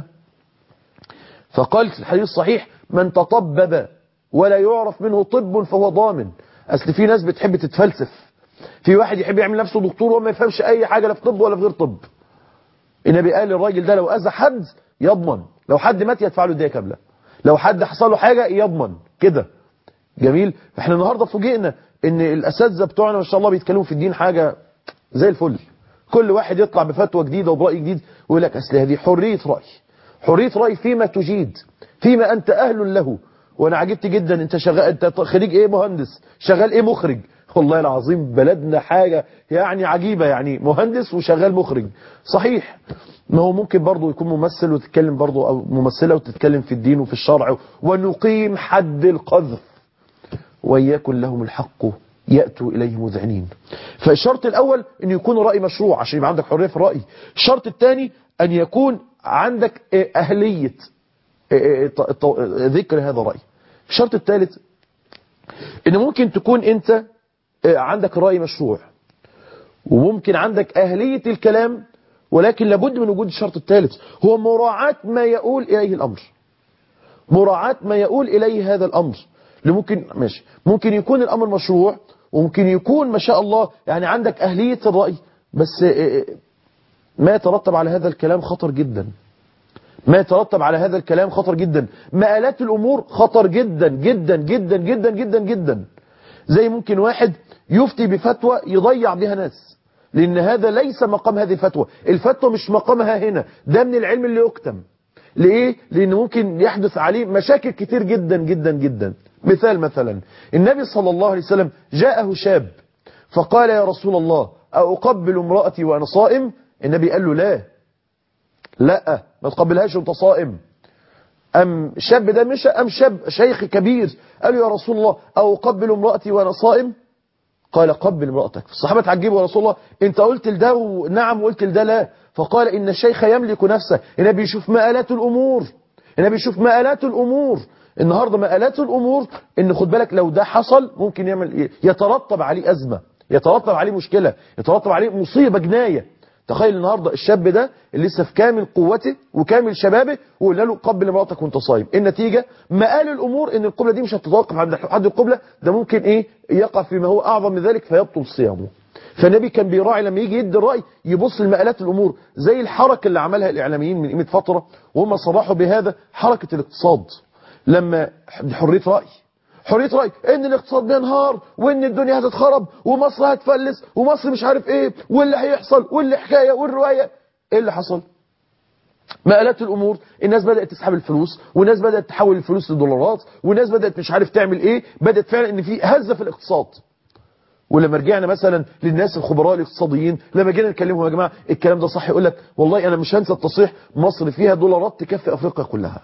فقال في الحديث الصحيح من تطبب ولا يعرف منه طب فهو ضامن. اصل في ناس بتحب تتفلسف، في واحد يحب يعمل نفسه دكتور وما يفهمش اي حاجه لا في طب ولا في غير طب. النبي قال الراجل ده لو اذى حد يضمن، لو حد مات يدفع له دية كامله، لو حد حصل له حاجه يضمن كده. جميل. احنا النهارده فوجئنا ان الاساتذه بتوعنا ما شاء الله بيتكلموا في الدين حاجه زي الفل. كل واحد يطلع بفتوى جديده وبراي جديد ويقول لك اصل هذه حريه راي. حريه راي فيما تجيد، فيما انت اهل له. وانا عجبت جدا انت شغال، انت خريج ايه؟ مهندس. شغال ايه؟ مخرج. والله العظيم بلدنا حاجه يعني عجيبه، يعني مهندس وشغال مخرج. صحيح، ما هو ممكن برضه يكون ممثل وتتكلم برضه، او ممثله وتتكلم في الدين وفي الشرع، ونقيم حد القذف ويكن لهم الحق يأتوا إليه مذعنين. فالشرط الأول أن يكون الرأي مشروع عشان يبقى عندك حرية في الرأي. الشرط الثاني أن يكون عندك أهلية ذكر هذا الرأي. الشرط الثالث أن ممكن تكون أنت عندك رأي مشروع وممكن عندك أهلية الكلام، ولكن لابد من وجود الشرط الثالث، هو مراعاة ما يقول إليه الأمر، مراعاة ما يقول إليه هذا الأمر. ممكن يكون الأمر مشروع، وممكن يكون ما شاء الله يعني عندك أهلية الرأي، بس ما يترتب على هذا الكلام خطر جدا، ما يترتب على هذا الكلام خطر جدا. مآلات الأمور خطر جدا جدا جدا جدا جدا جدا. زي ممكن واحد يفتي بفتوى يضيع بها ناس، لأن هذا ليس مقام هذه الفتوى. الفتوى مش مقامها هنا، ده من العلم اللي يكتم. ليه؟ لأن ممكن يحدث عليه مشاكل كتير جدا جدا جدا. مثلا النبي صلى الله عليه وسلم جاءه شاب فقال يا رسول الله أقبل امرأتي وأنا صائم؟ النبي قال له لا ما تقبلهاش وانت صائم. أم شاب ده مشى، أم شاب شيخ كبير قال له يا رسول الله أو أقبل امرأتي وأنا صائم؟ قال قبل امرأتك. الصحابة تعجبوا يا رسول الله أنت قلت لده ونعم وقلت لده لا. فقال إن الشيخ يملك نفسه. النبي يشوف مآلات الأمور، النبي يشوف مآلات الأمور. النهاردة مآلات الأمور إن خد بالك لو ده حصل ممكن يعمل يترتب عليه أزمة، يترتب عليه مشكلة، يترتب عليه مصيبة جناية. تخيل النهاردة الشاب ده اللي لسه في كامل قوته وكامل شبابه وقلنا له قبل امرأتك وانت صايم. النتيجة مآل الأمور ان القبلة دي مش هتتوقف عند حد القبلة، ده ممكن يقع فيما هو أعظم من ذلك فيبطل صيامه. فالنبي كان بيراعي لما يجي يدي الرأي يبص لمآلات الأمور، زي الحركة اللي عملها الإعلاميين من قيمة فترة وهم صرحوا بهذا، حركة الاقتصاد. لما حرية رأي، حرية رأي ان الاقتصاد بينهار وان الدنيا هتتخرب ومصر هتفلس ومصر مش عارف ايه واللي هيحصل واللي حكاية والرواية. ايه اللي حصل؟ مآلات الامور الناس بدأت تسحب الفلوس والناس بدأت تحول الفلوس لدولارات والناس بدأت مش عارف تعمل ايه، بدأت فعلا ان في هزة في الاقتصاد. ولما رجعنا مثلا للناس الخبراء الاقتصاديين لما جينا نكلمهم يا جماعة الكلام ده صح، يقول لك والله انا مش هنسى التصريح مصر فيها دولارات تكفي افريقيا كلها.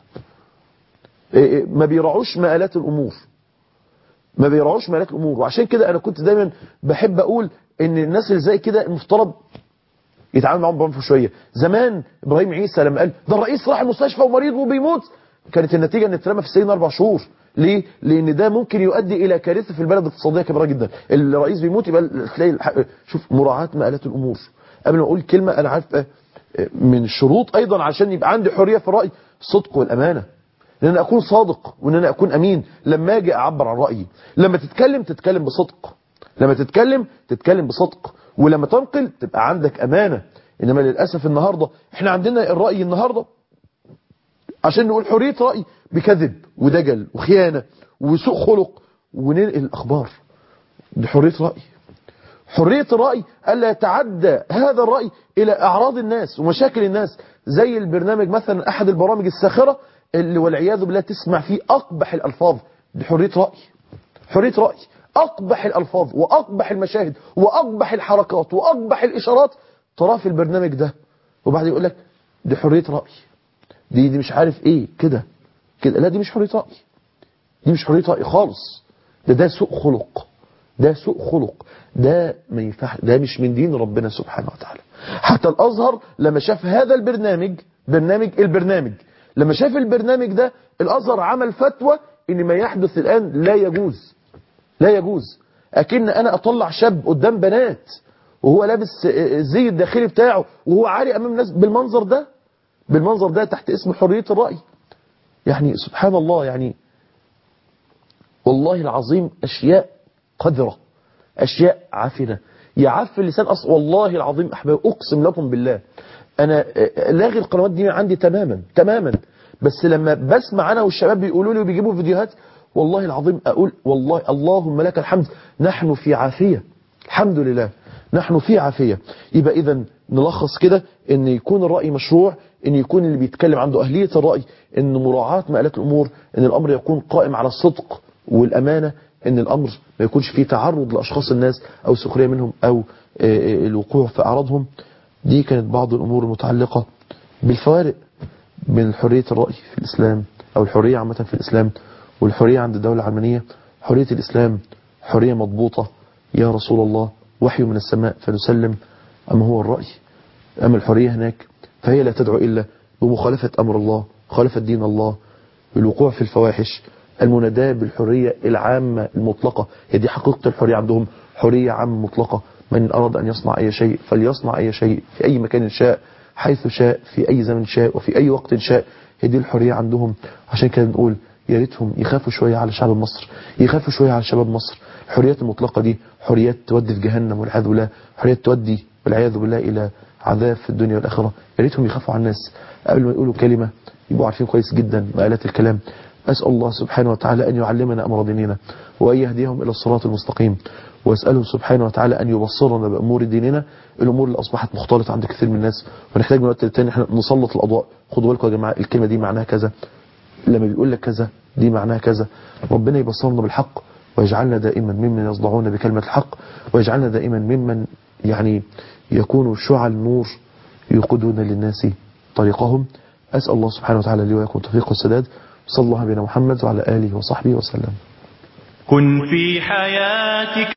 ما بيراعوش مآلات الامور، ما بيراعوش مآلات الامور. وعشان كده انا كنت دايما بحب اقول ان الناس اللي زي كده المفترض يتعامل معاهم بعنف شويه. زمان ابراهيم عيسى لما قال ده الرئيس راح المستشفى ومريض وبيموت، كانت النتيجه ان اترمى في السجن 4 شهور. ليه؟ لان ده ممكن يؤدي الى كارثه في البلد اقتصاديه كبيره جدا. الرئيس بيموت يبقى تلاقي شوف مراعاه مآلات الامور. قبل ما اقول كلمه انا عارف من الشروط ايضا عشان يبقى عندي حريه في الراي الصدق والامانه، ان انا اكون صادق وان انا اكون امين لما اجي اعبر عن رايي. لما تتكلم بصدق، لما تتكلم بصدق، ولما تنقل تبقى عندك امانه. انما للاسف النهارده احنا عندنا الراي النهارده عشان نقول حريه راي بكذب ودجل وخيانه وسوء خلق وننقل الاخبار. دي حريه راي. حريه الراي الا يتعدى هذا الراي الى اعراض الناس ومشاكل الناس، زي البرنامج مثلا احد البرامج الساخره اللي والعياذ بالله تسمع فيه أقبح الألفاظ. دي حرية رأي، حرية رأي. أقبح الألفاظ وأقبح المشاهد وأقبح الحركات وأقبح الإشارات تراه في البرنامج ده، وبعد يقول لك دي حرية رأي، دي مش عارف إيه كده. لا دي مش حرية رأي، دي مش حرية رأي خالص. ده سوء خلق، ده سوء خلق، ده ما ينفعش، ده مش من دين ربنا سبحانه وتعالى. حتى الأزهر لما شاف هذا البرنامج لما شاف البرنامج ده الأزهر عمل فتوى ان ما يحدث الآن لا يجوز، لا يجوز. أكن أنا أطلع شاب قدام بنات وهو لابس الزي الداخلي بتاعه وهو عاري أمام الناس بالمنظر ده تحت اسم حرية الرأي. يعني سبحان الله، يعني والله العظيم أشياء قذرة، أشياء عفنة يعف اللسان أصلا. والله العظيم أحبابي أقسم لكم بالله أنا لاغي القنوات دي عندي تماما. بس لما بسمع أنا والشباب بيقولوا لي وبيجيبوا فيديوهات والله العظيم أقول والله اللهم لك الحمد نحن في عافية، الحمد لله نحن في عافية. يبقى إذا نلخص كده إن يكون الرأي مشروع، إن يكون اللي بيتكلم عنده أهلية الرأي، إن مراعاة مآلات الأمور، إن الأمر يكون قائم على الصدق والأمانة، إن الأمر ما يكونش فيه تعرض لأشخاص الناس أو سخرية منهم أو الوقوع في أعراضهم. دي كانت بعض الأمور المتعلقة بالفوارق بين حرية الرأي في الإسلام أو الحرية عامة في الإسلام والحرية عند الدولة العلمانية. حرية الإسلام حرية مضبوطة يا رسول الله، وحي من السماء فنسلم، أما هو الرأي، أما الحرية هناك فهي لا تدعو إلا بمخالفة أمر الله، مخالفة دين الله، بالوقوع في الفواحش. المناداة بالحرية العامة المطلقة هي دي حقيقة الحرية عندهم، حرية عامة مطلقة. من أراد أن يصنع أي شيء فليصنع أي شيء في أي مكان شاء، حيث شاء، في أي زمن شاء، وفي أي وقت شاء. هي دي الحرية عندهم. عشان كده نقول يا ريتهم يخافوا شوية على شعب مصر، يخافوا شوية على شباب مصر. الحريات المطلقة دي حريات تودي في جهنم والعياذ بالله، حريات تودي والعياذ بالله إلى عذاب في الدنيا والآخرة. يا ريتهم يخافوا على الناس قبل ما يقولوا كلمة يبقوا عارفين كويس جدا مآلات الكلام. أسأل الله سبحانه وتعالى أن يعلمنا أمر ديننا وأن يهديهم إلى الصراط المستقيم، وأسأله سبحانه وتعالى أن يبصرنا بأمور ديننا، الأمور اللي أصبحت مختلطة عند كثير من الناس ونحتاج من وقت للتاني احنا نسلط الأضواء. خدوا بالكم يا جماعة الكلمة دي معناها كذا، لما بيقول لك كذا دي معناها كذا. ربنا يبصرنا بالحق ويجعلنا دائما ممن يصدعون بكلمة الحق، ويجعلنا دائما ممن يعني يكونوا شعل نور يقودون للناس طريقهم. أسأل الله سبحانه وتعالى لي ويكون التوفيق والسداد. صلى الله على محمد وعلى آله وصحبه وسلم. كن في حياتك